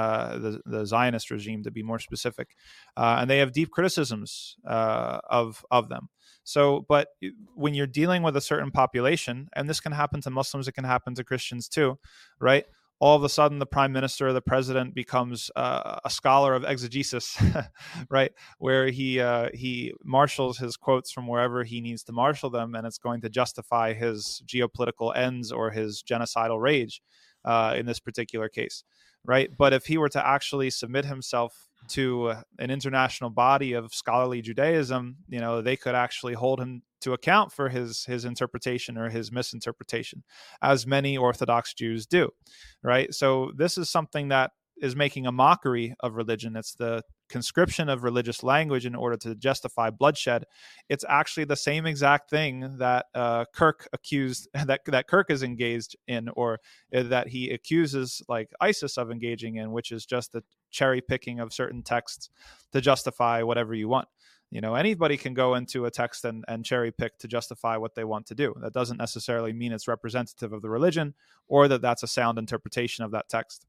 the Zionist regime, to be more specific. And they have deep criticisms of them. So, but when you're dealing with a certain population, and this can happen to Muslims, it can happen to Christians too, right? All of a sudden, the prime minister or the president becomes a scholar of exegesis, right? Where he marshals his quotes from wherever he needs to marshal them, and it's going to justify his geopolitical ends or his genocidal rage in this particular case, right? But if he were to actually submit himself to an international body of scholarly Judaism, they could actually hold him to account for his interpretation or his misinterpretation, as many Orthodox Jews do, right? So this is something that is making a mockery of religion. It's the conscription of religious language in order to justify bloodshed. It's actually the same exact thing that Kirk accused, that Kirk is engaged in, or that he accuses like ISIS of engaging in, which is just the cherry picking of certain texts to justify whatever you want. Anybody can go into a text and cherry pick to justify what they want to do. That doesn't necessarily mean it's representative of the religion or that that's a sound interpretation of that text.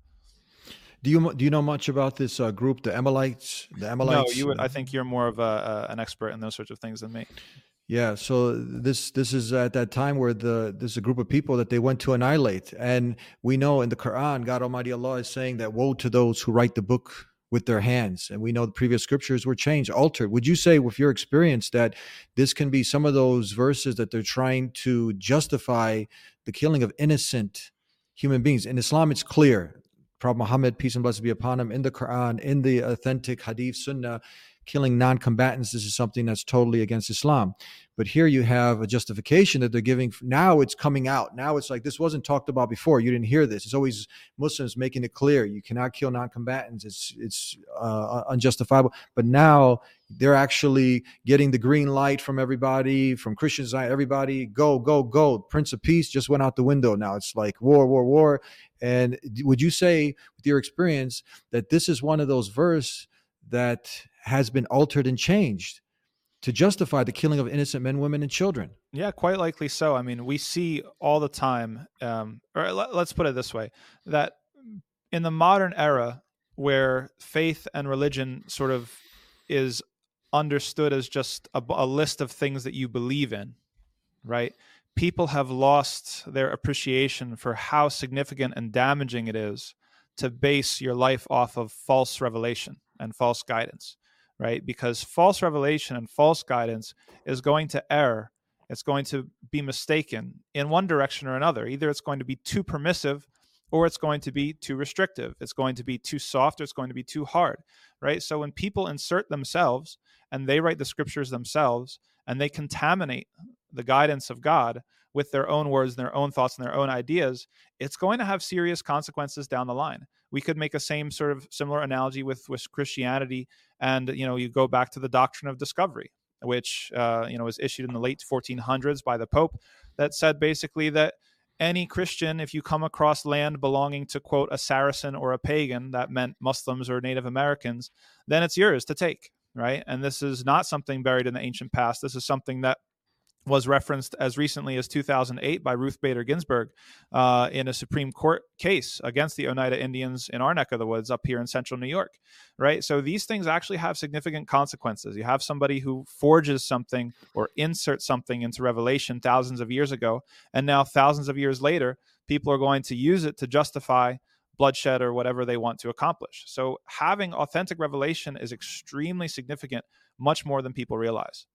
Do you know much about this group, the Amalekites? No, I think you're more of an expert in those sorts of things than me. Yeah, so this is at that time where this is a group of people that they went to annihilate, and we know in the Quran, God Almighty Allah is saying that woe to those who write the book with their hands, and we know the previous scriptures were changed, altered. Would you say, with your experience, that this can be some of those verses that they're trying to justify the killing of innocent human beings? In Islam, it's clear. Prophet Muhammad, peace and blessings be upon him, in the Quran, in the authentic Hadith, Sunnah, killing non-combatants, this is something that's totally against Islam. But here you have a justification that they're giving. Now it's coming out. Now it's like, this wasn't talked about before. You didn't hear this. It's always Muslims making it clear. You cannot kill non-combatants. It's unjustifiable. But now they're actually getting the green light from everybody, from Christians, everybody, go, go, go. Prince of Peace just went out the window. Now it's like war, war, war. And would you say, with your experience, that this is one of those verses that has been altered and changed to justify the killing of innocent men, women, and children? Yeah, quite likely so. I mean, we see all the time, or let's put it this way, that in the modern era where faith and religion sort of is understood as just a list of things that you believe in, right? People have lost their appreciation for how significant and damaging it is to base your life off of false revelation and false guidance, right? Because false revelation and false guidance is going to err. It's going to be mistaken in one direction or another. Either it's going to be too permissive or it's going to be too restrictive. It's going to be too soft or it's going to be too hard, right? So when people insert themselves and they write the scriptures themselves and they contaminate the guidance of God with their own words and their own thoughts and their own ideas, it's going to have serious consequences down the line. We could make a similar analogy with Christianity, and you go back to the doctrine of discovery, which was issued in the late 1400s by the Pope, that said basically that any Christian, if you come across land belonging to, quote, a Saracen or a pagan, that meant Muslims or Native Americans, then it's yours to take, right? And this is not something buried in the ancient past. This is something that was referenced as recently as 2008 by Ruth Bader Ginsburg in a Supreme Court case against the Oneida Indians in our neck of the woods up here in central New York, right? So these things actually have significant consequences. You have somebody who forges something or inserts something into Revelation thousands of years ago, and now thousands of years later, people are going to use it to justify bloodshed or whatever they want to accomplish. So having authentic revelation is extremely significant, much more than people realize.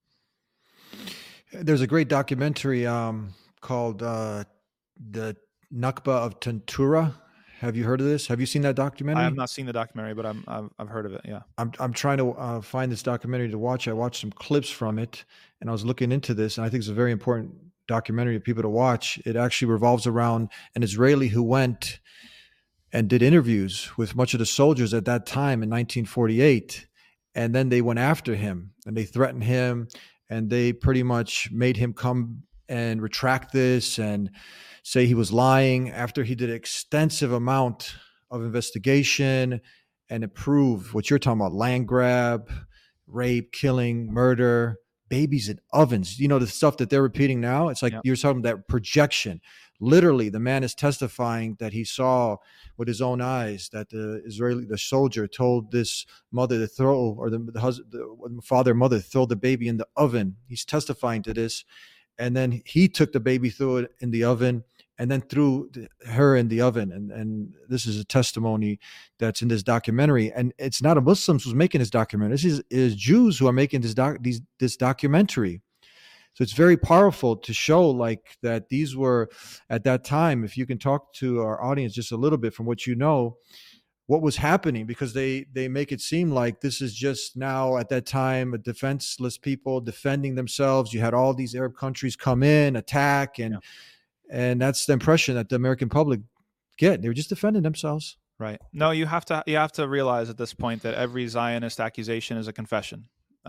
There's a great documentary called The Nakba of Tantura. Have you heard of this? Have you seen that documentary? I have not seen the documentary, but I've heard of it. Yeah, I'm trying to find this documentary to watch. I watched some clips from it, and I was looking into this, and I think it's a very important documentary for people to watch. It actually revolves around an Israeli who went and did interviews with much of the soldiers at that time in 1948, and then they went after him and they threatened him. And they pretty much made him come and retract this and say he was lying after he did an extensive amount of investigation and it proved what you're talking about: land grab, rape, killing, murder, babies in ovens. You know, the stuff that they're repeating now, it's like you're talking about that projection. Literally, the man is testifying that he saw with his own eyes that the soldier told this mother to throw, or the husband, the father, mother, throw the baby in the oven. He's testifying to this. And then he took the baby, threw it in the oven, and then threw her in the oven. And this is a testimony that's in this documentary. And it's not a Muslim who's making this documentary. This is Jews who are making this documentary. So it's very powerful to show like that these were, at that time, if you can talk to our audience just a little bit from what you know, what was happening, because they make it seem like this is just now at that time a defenseless people defending themselves. You had all these Arab countries come in, attack, and that's the impression that the American public get. They were just defending themselves. Right. No, you have to realize at this point that every Zionist accusation is a confession.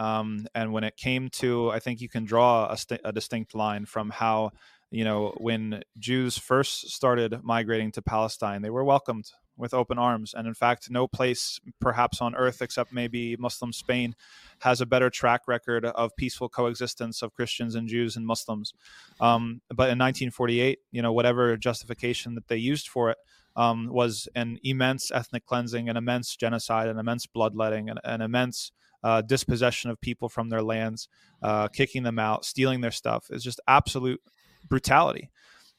And when it came to, I think you can draw a distinct line from how, when Jews first started migrating to Palestine, they were welcomed with open arms. And in fact, no place perhaps on earth except maybe Muslim Spain has a better track record of peaceful coexistence of Christians and Jews and Muslims. But in 1948, whatever justification that they used for it was an immense ethnic cleansing, an immense genocide, an immense bloodletting, an immense dispossession of people from their lands, kicking them out, stealing their stuff. Is just absolute brutality.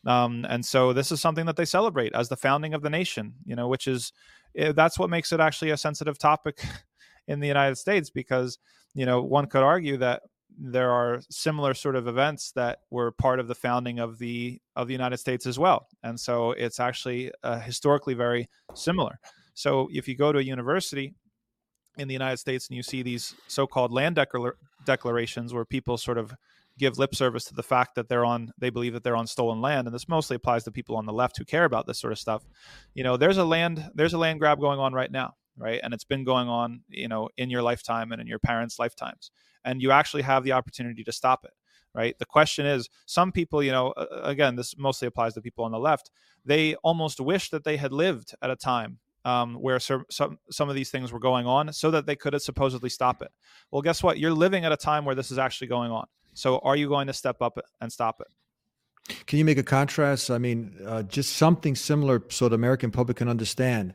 And so this is something that they celebrate as the founding of the nation, which is, that's what makes it actually a sensitive topic in the United States, because, one could argue that there are similar sort of events that were part of the founding of the United States as well. And so it's actually historically very similar. So if you go to a university in the United States and you see these so-called land declarations where people sort of give lip service to the fact that they believe that they're on stolen land, and this mostly applies to people on the left who care about this sort of stuff. There's a land grab going on right now, right? And it's been going on, in your lifetime and in your parents' lifetimes, and you actually have the opportunity to stop it, right? The question is, some people, again, this mostly applies to people on the left, they almost wish that they had lived at a time where some of these things were going on so that they could have supposedly stop it. Well, guess what? You're living at a time where this is actually going on. So are you going to step up and stop it? Can you make a contrast? I mean, just something similar so the American public can understand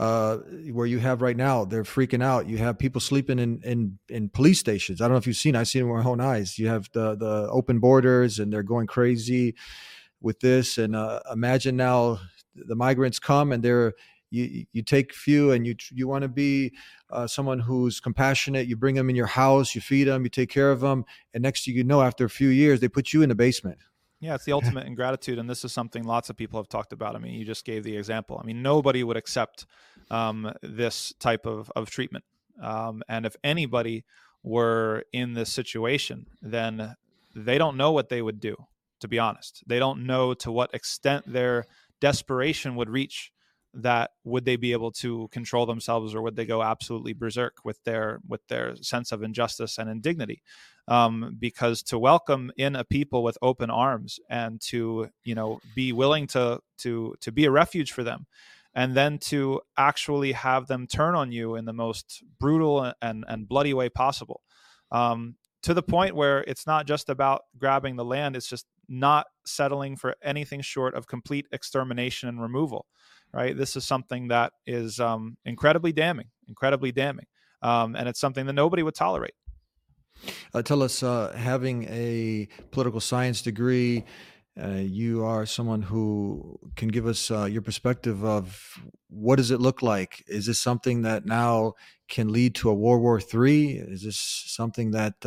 where you have right now, they're freaking out. You have people sleeping in police stations. I don't know if you've seen, I've seen it with my own eyes. You have the open borders and they're going crazy with this. And imagine now the migrants come and you take few and you want to be someone who's compassionate. You bring them in your house, you feed them, you take care of them. And next thing you know, after a few years, they put you in the basement. Yeah, it's the ultimate ingratitude. And this is something lots of people have talked about. I mean, you just gave the example. I mean, nobody would accept this type of treatment. And if anybody were in this situation, then they don't know what they would do, to be honest. They don't know to what extent their desperation would reach. That would they be able to control themselves, or would they go absolutely berserk with their sense of injustice and indignity? Because to welcome in a people with open arms and to be willing to be a refuge for them, and then to actually have them turn on you in the most brutal and bloody way possible, to the point where it's not just about grabbing the land; it's just not settling for anything short of complete extermination and removal. Right. This is something that is incredibly damning, and it's something that nobody would tolerate. Tell us, having a political science degree, you are someone who can give us your perspective of what does it look like? Is this something that now can lead to a World War III? Is this something that,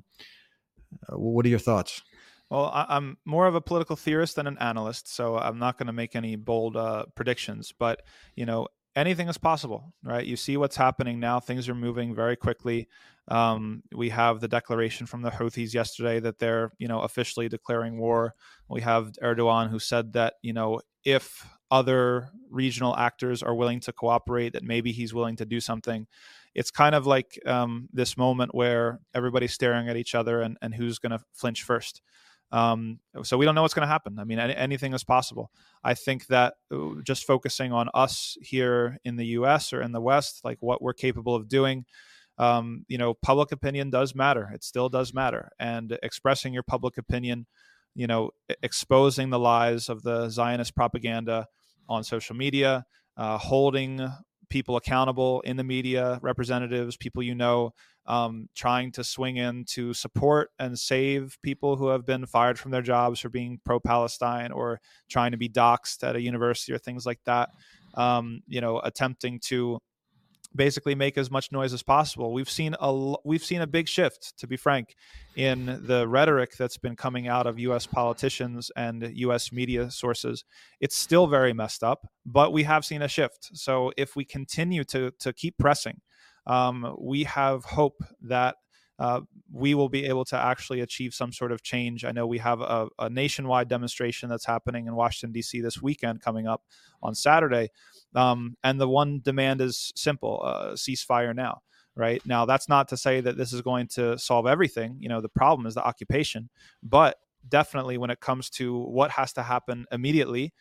what are your thoughts? Well, I'm more of a political theorist than an analyst, so I'm not going to make any bold predictions. But, anything is possible, right? You see what's happening now. Things are moving very quickly. We have the declaration from the Houthis yesterday that they're, officially declaring war. We have Erdogan, who said that, if other regional actors are willing to cooperate, that maybe he's willing to do something. It's kind of like this moment where everybody's staring at each other and who's going to flinch first. So we don't know what's going to happen. I mean, anything is possible. I think that just focusing on us here in the U.S. or in the West, like what we're capable of doing, public opinion does matter. It still does matter. And expressing your public opinion, exposing the lies of the Zionist propaganda on social media, holding people accountable in the media, representatives, people trying to swing in to support and save people who have been fired from their jobs for being pro-Palestine or trying to be doxxed at a university or things like that, attempting to basically make as much noise as possible. We've seen a big shift, to be frank, in the rhetoric that's been coming out of U.S. politicians and U.S. media sources. It's still very messed up, but we have seen a shift. So if we continue to keep pressing, we have hope that we will be able to actually achieve some sort of change. I know we have a nationwide demonstration that's happening in Washington, D.C. this weekend coming up on Saturday. And the one demand is simple, ceasefire now, right? Now, that's not to say that this is going to solve everything. The problem is the occupation. But definitely when it comes to what has to happen immediately,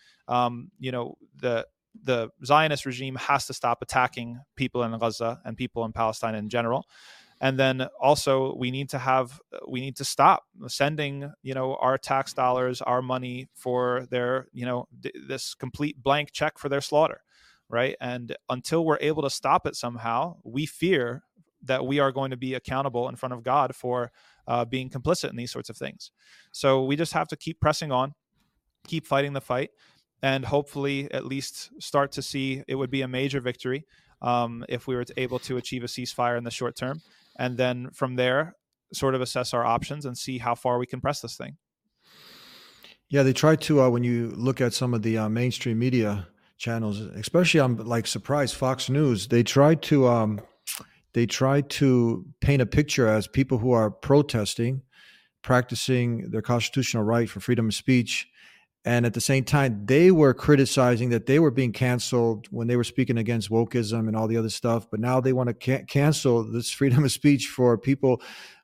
the Zionist regime has to stop attacking people in Gaza and people in Palestine in general. And then also we need to stop sending, our tax dollars, our money for their, this complete blank check for their slaughter. Right. And until we're able to stop it somehow, we fear that we are going to be accountable in front of God for being complicit in these sorts of things. So we just have to keep pressing on, keep fighting the fight, and hopefully at least start to see it would be a major victory if we were able to achieve a ceasefire in the short term. And then from there, sort of assess our options and see how far we can press this thing. Yeah, they try to, when you look at some of the mainstream media channels, especially I'm surprised, Fox News, they try to paint a picture as people who are protesting, practicing their constitutional right for freedom of speech. And at the same time, they were criticizing that they were being canceled when they were speaking against wokeism and all the other stuff. But now they want to cancel this freedom of speech for people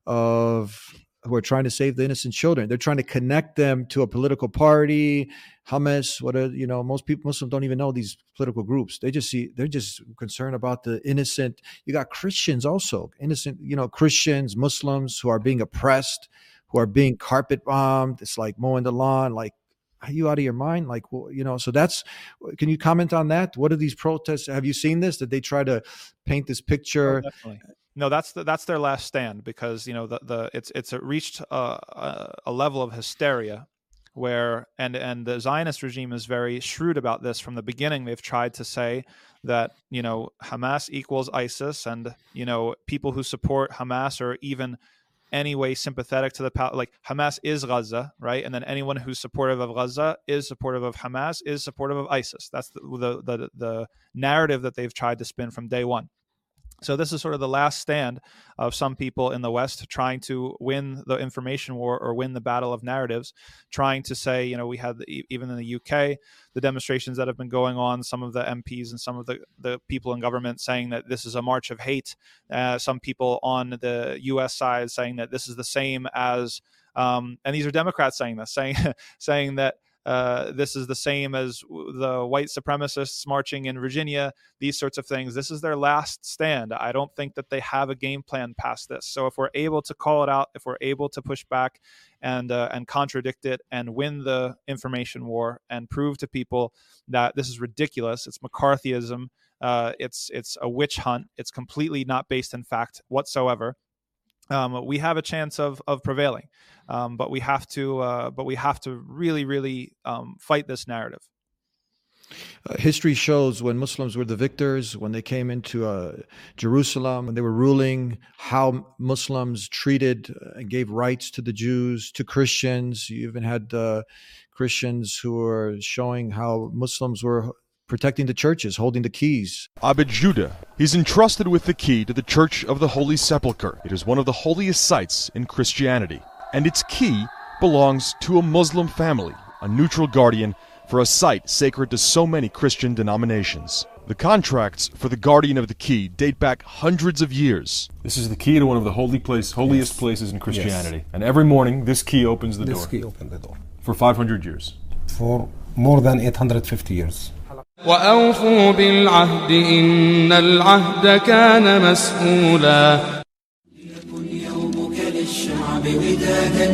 who are trying to save the innocent children. They're trying to connect them to a political party, Hamas. Most Muslims don't even know these political groups. They're just concerned about the innocent. You got Christians also, innocent, Christians, Muslims who are being oppressed, who are being carpet bombed. It's like mowing the lawn, like, are you out of your mind? Like, so can you comment on that? What are these protests? Have you seen this? Did they try to paint this picture? Oh, definitely. No, that's their last stand, because it's reached a level of hysteria where and the Zionist regime is very shrewd about this from the beginning. They've tried to say that Hamas equals ISIS, and people who support Hamas or even any way sympathetic to like Hamas is Gaza, right? And then anyone who's supportive of Gaza is supportive of Hamas, is supportive of ISIS. That's the narrative that they've tried to spin from day one. So this is sort of the last stand of some people in the West trying to win the information war or win the battle of narratives, trying to say, we had even in the UK, the demonstrations that have been going on, some of the MPs and some of the people in government saying that this is a march of hate. Some people on the US side saying that this is the same as, and these are Democrats saying this, saying that this is the same as the white supremacists marching in Virginia, these sorts of things. This is their last stand. I don't think that they have a game plan past this. So if we're able to call it out, if we're able to push back and contradict it and win the information war and prove to people that this is ridiculous, it's McCarthyism, it's a witch hunt, it's completely not based in fact whatsoever, we have a chance of prevailing. But we have to really, really fight this narrative. History shows when Muslims were the victors, when they came into Jerusalem, when they were ruling, how Muslims treated and gave rights to the Jews, to Christians. You even had Christians who were showing how Muslims were protecting the churches, holding the keys. Abed Judah. He's entrusted with the key to the Church of the Holy Sepulchre. It is one of the holiest sites in Christianity, and its key belongs to a Muslim family, a neutral guardian for a site sacred to so many Christian denominations. The contracts for the guardian of the key date back hundreds of years. This is the key to one of the holiest places in Christianity. Yes. And every morning, this key opens the door. This key opens the door. For 500 years. For more than 850 years. وأوفوا بالعهد إن العهد كان مسؤولا. ليكن يومك للشعب ودادا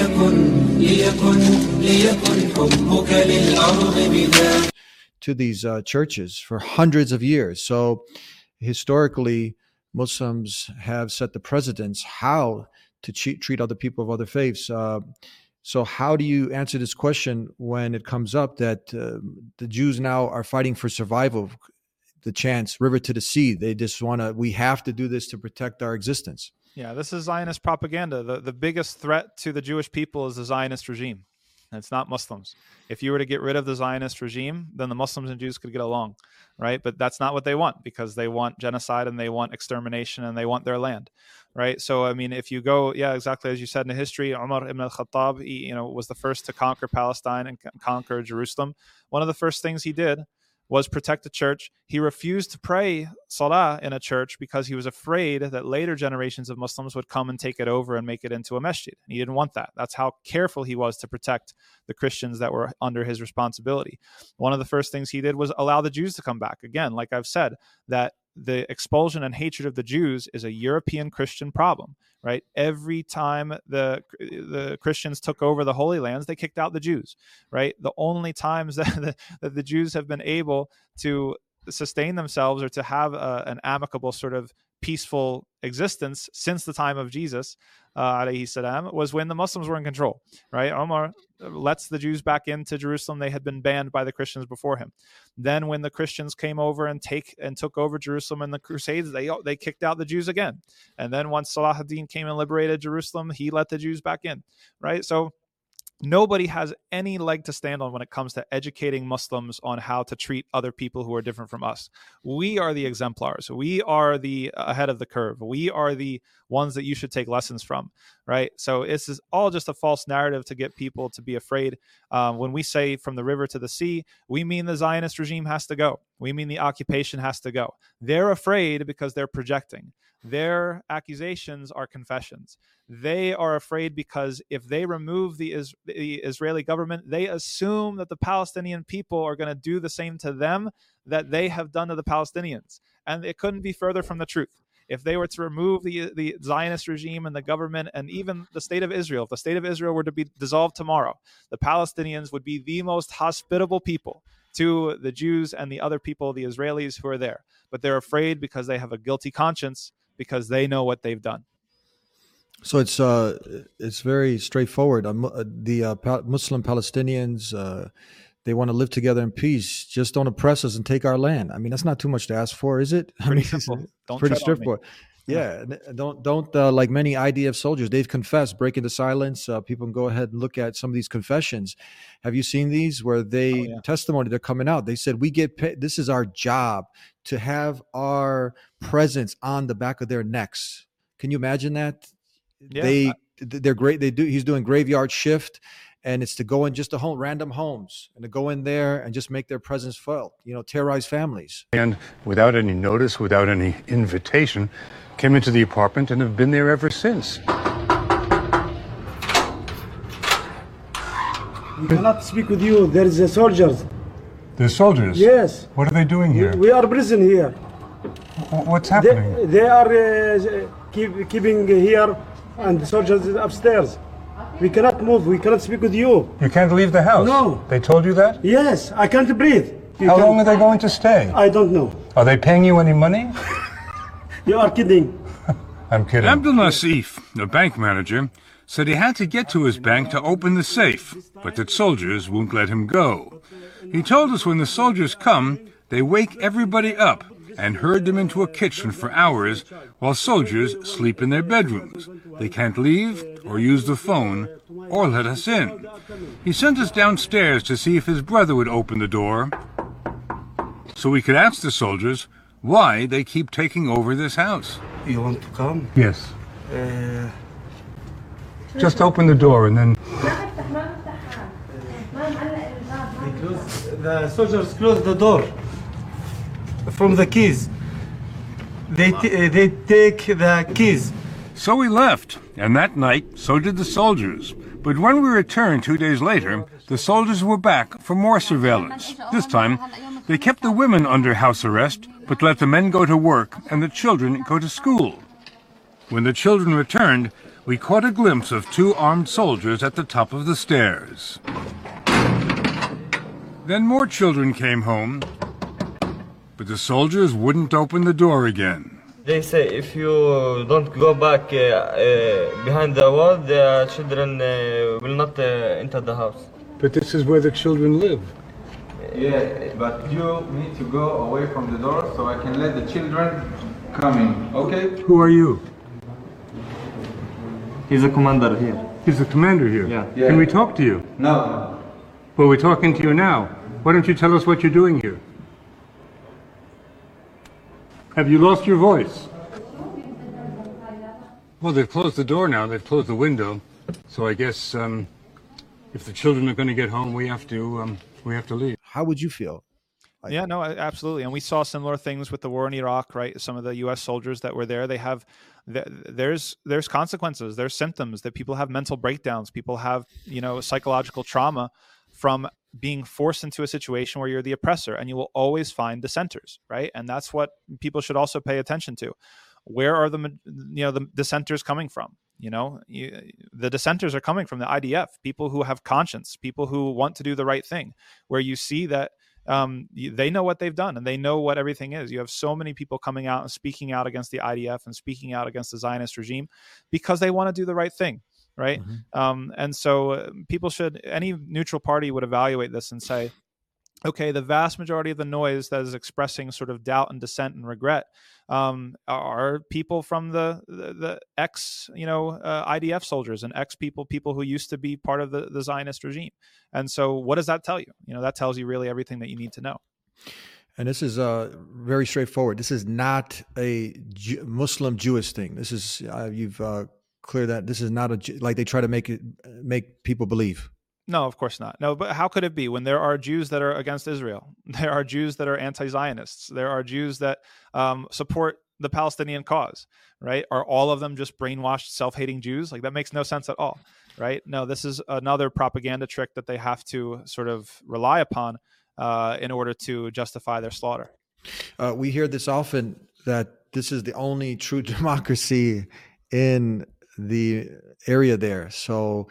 ليكن حبك للأرض بذاك. To these churches for hundreds of years. So historically, Muslims have set the precedents how to treat other people of other faiths. So how do you answer this question when it comes up that the Jews now are fighting for survival, the chance, river to the sea? They just we have to do this to protect our existence. Yeah, this is Zionist propaganda. The biggest threat to the Jewish people is the Zionist regime. It's not Muslims. If you were to get rid of the Zionist regime, then the Muslims and Jews could get along, right? But that's not what they want, because they want genocide and they want extermination and they want their land, right? So, I mean, if you go, yeah, exactly as you said in history, Umar ibn al-Khattab, was the first to conquer Palestine and conquer Jerusalem. One of the first things he did was protect the church. He refused to pray salah in a church because he was afraid that later generations of Muslims would come and take it over and make it into a masjid. And he didn't want that. That's how careful he was to protect the Christians that were under his responsibility. One of the first things he did was allow the Jews to come back. Again, like I've said, that the expulsion and hatred of the Jews is a European Christian problem, right? Every time the Christians took over the Holy Lands, they kicked out the Jews, right? The only times that the Jews have been able to sustain themselves or to have an amicable sort of peaceful existence since the time of Jesus, alayhi salam, was when the Muslims were in control, right? Umar lets the Jews back into Jerusalem. They had been banned by the Christians before him. Then when the Christians came over and took over Jerusalem in the Crusades, they kicked out the Jews again. And then once Salah ad-Din came and liberated Jerusalem, he let the Jews back in, right? So nobody has any leg to stand on when it comes to educating Muslims on how to treat other people who are different from us. We are the exemplars. We are the ahead of the curve. We are the ones that you should take lessons from, right? So this is all just a false narrative to get people to be afraid. When we say from the river to the sea, we mean the Zionist regime has to go. We mean the occupation has to go. They're afraid because they're projecting. Their accusations are confessions. They are afraid because if they remove the Israeli government, they assume that the Palestinian people are going to do the same to them that they have done to the Palestinians. And it couldn't be further from the truth. If they were to remove the Zionist regime and the government and even the state of Israel, if the state of Israel were to be dissolved tomorrow, the Palestinians would be the most hospitable people to the Jews and the other people, the Israelis who are there. But they're afraid because they have a guilty conscience, because they know what they've done. So it's very straightforward. The Muslim Palestinians, they want to live together in peace. Just don't oppress us and take our land. I mean, that's not too much to ask for, is it? Pretty simple. Don't pretty straightforward. Yeah, don't like many IDF soldiers, they've confessed, breaking the silence. People can go ahead and look at some of these confessions. Have you seen these where testimony, they're coming out? They said, we get paid. This is our job to have our presence on the back of their necks. Can you imagine that? Yeah. They're great. He's doing graveyard shift, and it's to go in just to random homes and to go in there and just make their presence felt, terrorize families. And without any notice, without any invitation, came into the apartment and have been there ever since. We cannot speak with you. There is soldiers. The soldiers? Yes. What are they doing here? We are prison here. What's happening? They are keeping here, and the soldiers upstairs. We cannot move. We cannot speak with you. You can't leave the house? No. They told you that? Yes. I can't breathe. How long are they going to stay? I don't know. Are they paying you any money? You are kidding. I'm kidding. Abdul Nasif, the bank manager, said he had to get to his bank to open the safe, but that soldiers won't let him go. He told us when the soldiers come, they wake everybody up and herd them into a kitchen for hours while soldiers sleep in their bedrooms. They can't leave or use the phone or let us in. He sent us downstairs to see if his brother would open the door so we could ask the soldiers why they keep taking over this house. You want to come? Yes. Just open the door and then... The soldiers close the door. from the keys. They take the keys. So we left, and that night, so did the soldiers. But when we returned 2 days later, the soldiers were back for more surveillance. This time, they kept the women under house arrest, but let the men go to work and the children go to school. When the children returned, we caught a glimpse of 2 armed soldiers at the top of the stairs. Then more children came home, but the soldiers wouldn't open the door again. They say if you don't go back behind the wall, the children will not enter the house. But this is where the children live. Yeah, but you need to go away from the door so I can let the children come in, okay? Who are you? He's a commander here. He's the commander here? Yeah. Can we talk to you? No. Well, we're talking to you now. Why don't you tell us what you're doing here? Have you lost your voice? Well, they've closed the door now. They've closed the window. So I guess if the children are going to get home, we have to leave. How would you feel? Yeah, no, absolutely. And we saw similar things with the war in Iraq, right? Some of the U.S. soldiers that were there, they have, there's consequences, there's symptoms that people have mental breakdowns. People have, psychological trauma from being forced into a situation where you're the oppressor, and you will always find dissenters, right? And that's what people should also pay attention to. Where are the dissenters coming from? The dissenters are coming from the IDF, people who have conscience, people who want to do the right thing, where you see that they know what they've done and they know what everything is. You have so many people coming out and speaking out against the IDF and speaking out against the Zionist regime because they want to do the right thing. Right. Mm-hmm. And so any neutral party would evaluate this and say, okay, the vast majority of the noise that is expressing sort of doubt and dissent and regret are people from the ex, IDF soldiers and ex people who used to be part of the Zionist regime. And so what does that tell you? That tells you really everything that you need to know. And this is very straightforward. This is not a Muslim Jewish thing. This is, you've clear that this is not like they try to make people believe. No, of course not. No, but how could it be when there are Jews that are against Israel? There are Jews that are anti-Zionists. There are Jews that support the Palestinian cause, right? Are all of them just brainwashed, self-hating Jews? Like, that makes no sense at all, right? No, this is another propaganda trick that they have to sort of rely upon in order to justify their slaughter. We hear this often, that this is the only true democracy in the area there. So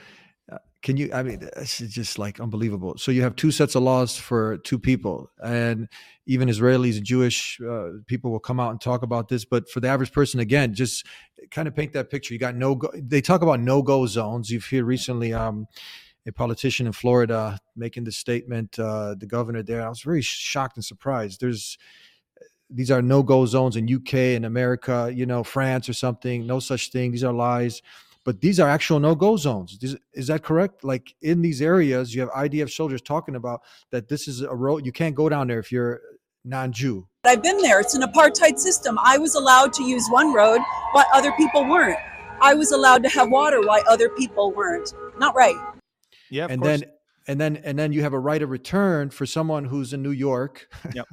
this is just like unbelievable. So you have 2 sets of laws for 2 people, and even Israelis and Jewish people will come out and talk about this. But for the average person, again, just kind of paint that picture. You got they talk about no-go zones. You've heard recently a politician in Florida making this statement, the governor there. I was very shocked and surprised. These are no-go zones in UK and America, France or something. No such thing. These are lies. But these are actual no-go zones. Is that correct? Like, in these areas, you have IDF soldiers talking about that this is a road. You can't go down there if you're non-Jew. I've been there. It's an apartheid system. I was allowed to use one road, but other people weren't. I was allowed to have water while other people weren't. Not right. Yeah, of course. And then you have a right of return for someone who's in New York. Yep.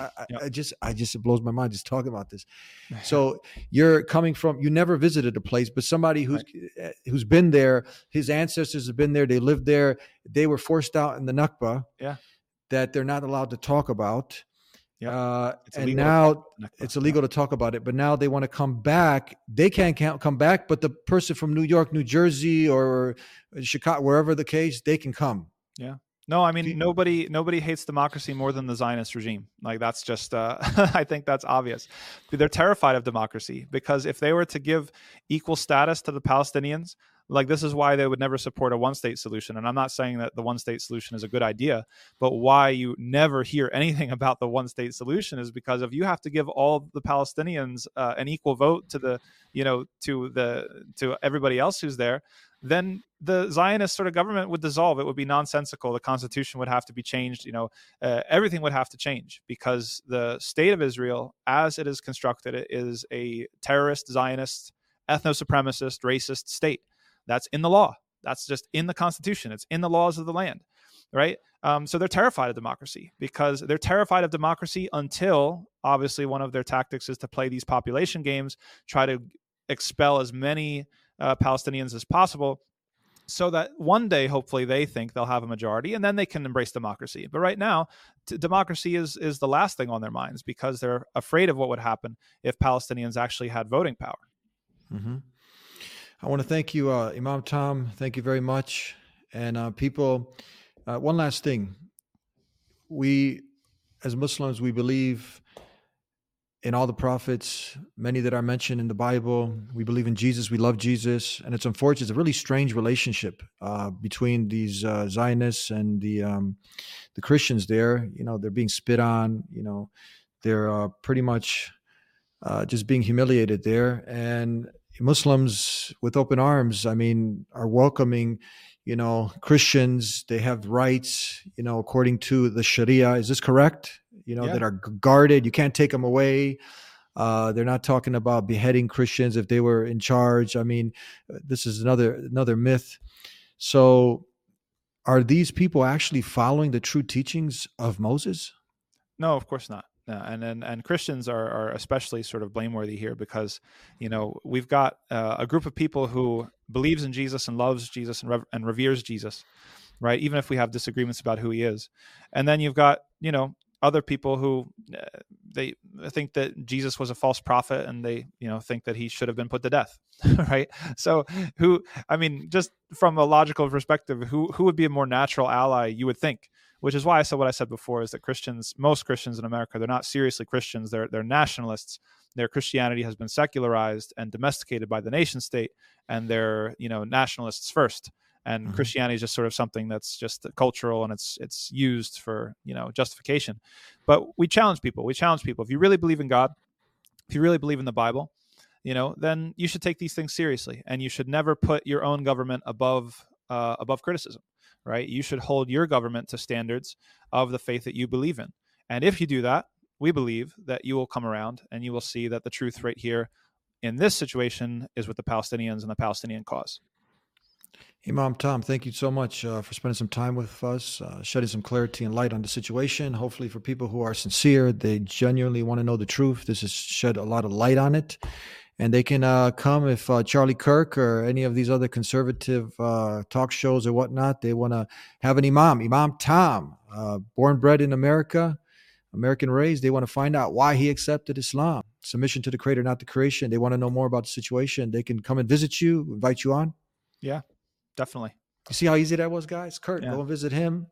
It blows my mind just talking about this. So you're coming from, you never visited a place, but somebody who's been there, his ancestors have been there, they lived there, they were forced out in the Nakba, that they're not allowed to talk about. And now it's illegal to talk about it, but now they want to come back. They can't come back, but the person from New York, New Jersey, or Chicago, wherever the case, they can come. Yeah. No, I mean, nobody hates democracy more than the Zionist regime. Like, that's just, I think that's obvious. They're terrified of democracy, because if they were to give equal status to the Palestinians, like, this is why they would never support a one-state solution. And I'm not saying that the one-state solution is a good idea, but why you never hear anything about the one-state solution is because if you have to give all the Palestinians an equal vote to to everybody else who's there, then the Zionist sort of government would dissolve. It would be nonsensical. The constitution would have to be changed. Everything would have to change, because the state of Israel, as it is constructed, it is a terrorist, Zionist, ethno-supremacist, racist state. That's in the law. That's just in the constitution. It's in the laws of the land. right? So they're terrified of democracy because they're terrified of democracy until, obviously, one of their tactics is to play these population games, try to expel as many Palestinians as possible, so that one day, hopefully, they think they'll have a majority and then they can embrace democracy. But right now, democracy is the last thing on their minds because they're afraid of what would happen if Palestinians actually had voting power. Mm-hmm. I want to thank you, Imam Tom. Thank you very much. And people, one last thing. We, as Muslims, we believe in all the prophets, many that are mentioned in the Bible. We believe in Jesus. We love Jesus. And it's unfortunate. It's a really strange relationship between these Zionists and the Christians there. You know, they're being spit on. You know, they're pretty much just being humiliated there. And Muslims with open arms, I mean, are welcoming, you know, Christians. They have rights, you know, according to the Sharia. Is this correct? You know, that are guarded. You can't take them away. They're not talking about beheading Christians if they were in charge. I mean, this is another myth. So are these people actually following the true teachings of Moses? No, of course not. No. And Christians are especially sort of blameworthy here because, you know, we've got a group of people who believes in Jesus and loves Jesus and reveres Jesus, right? Even if we have disagreements about who he is. And then you've got, you know, other people who they think that Jesus was a false prophet and they, you know, think that he should have been put to death, right? So just from a logical perspective, who would be a more natural ally, you would think, which is why I said what I said before, is that most Christians in America, they're not seriously Christians. They're nationalists. Their Christianity has been secularized and domesticated by the nation state, and they're, you know, nationalists first. And Christianity is just sort of something that's just cultural and it's used for, you know, justification. But we challenge people. If you really believe in God, if you really believe in the Bible, you know, then you should take these things seriously, and you should never put your own government above criticism, right? You should hold your government to standards of the faith that you believe in. And if you do that, we believe that you will come around and you will see that the truth right here in this situation is with the Palestinians and the Palestinian cause. Imam Tom, thank you so much for spending some time with us, shedding some clarity and light on the situation. Hopefully for people who are sincere, they genuinely want to know the truth. This has shed a lot of light on it. And they can come if Charlie Kirk or any of these other conservative talk shows or whatnot, they want to have an Imam Tom, born, bred in America, American raised. They want to find out why he accepted Islam. Submission to the creator, not the creation. They want to know more about the situation. They can come and visit you, invite you on. Yeah. Definitely. You see how easy that was, guys? Kurt, go and visit him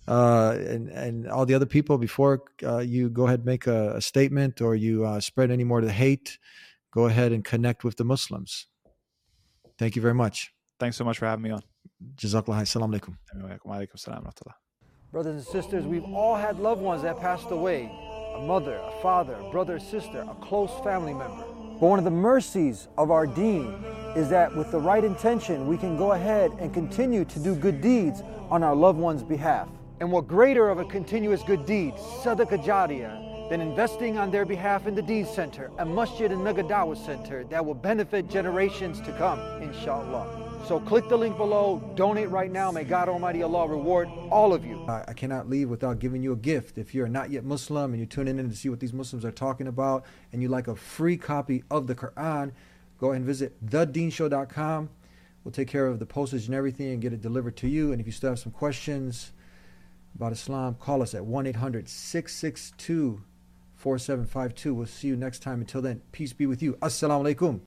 and all the other people before you go ahead and make a statement or you spread any more of the hate. Go ahead and connect with the Muslims. Thank you very much. Thanks so much for having me on. Jazakallah. Assalamu alaikum. Wa alaikum salam wa rahmatullah. Brothers and sisters, we've all had loved ones that passed away. A mother, a father, a brother, a sister, a close family member. But one of the mercies of our deen is that with the right intention, we can go ahead and continue to do good deeds on our loved ones' behalf. And what greater of a continuous good deed, Sadaqah Jariyah, than investing on their behalf in the Deed Center, a masjid and mega dawah center that will benefit generations to come, inshallah. So click the link below, donate right now. May God Almighty Allah reward all of you. I cannot leave without giving you a gift. If you're not yet Muslim and you're tuning in to see what these Muslims are talking about and you like a free copy of the Quran, go ahead and visit thedeenshow.com. We'll take care of the postage and everything and get it delivered to you. And if you still have some questions about Islam, call us at 1-800-662-4752. We'll see you next time. Until then, peace be with you. Assalamu alaikum.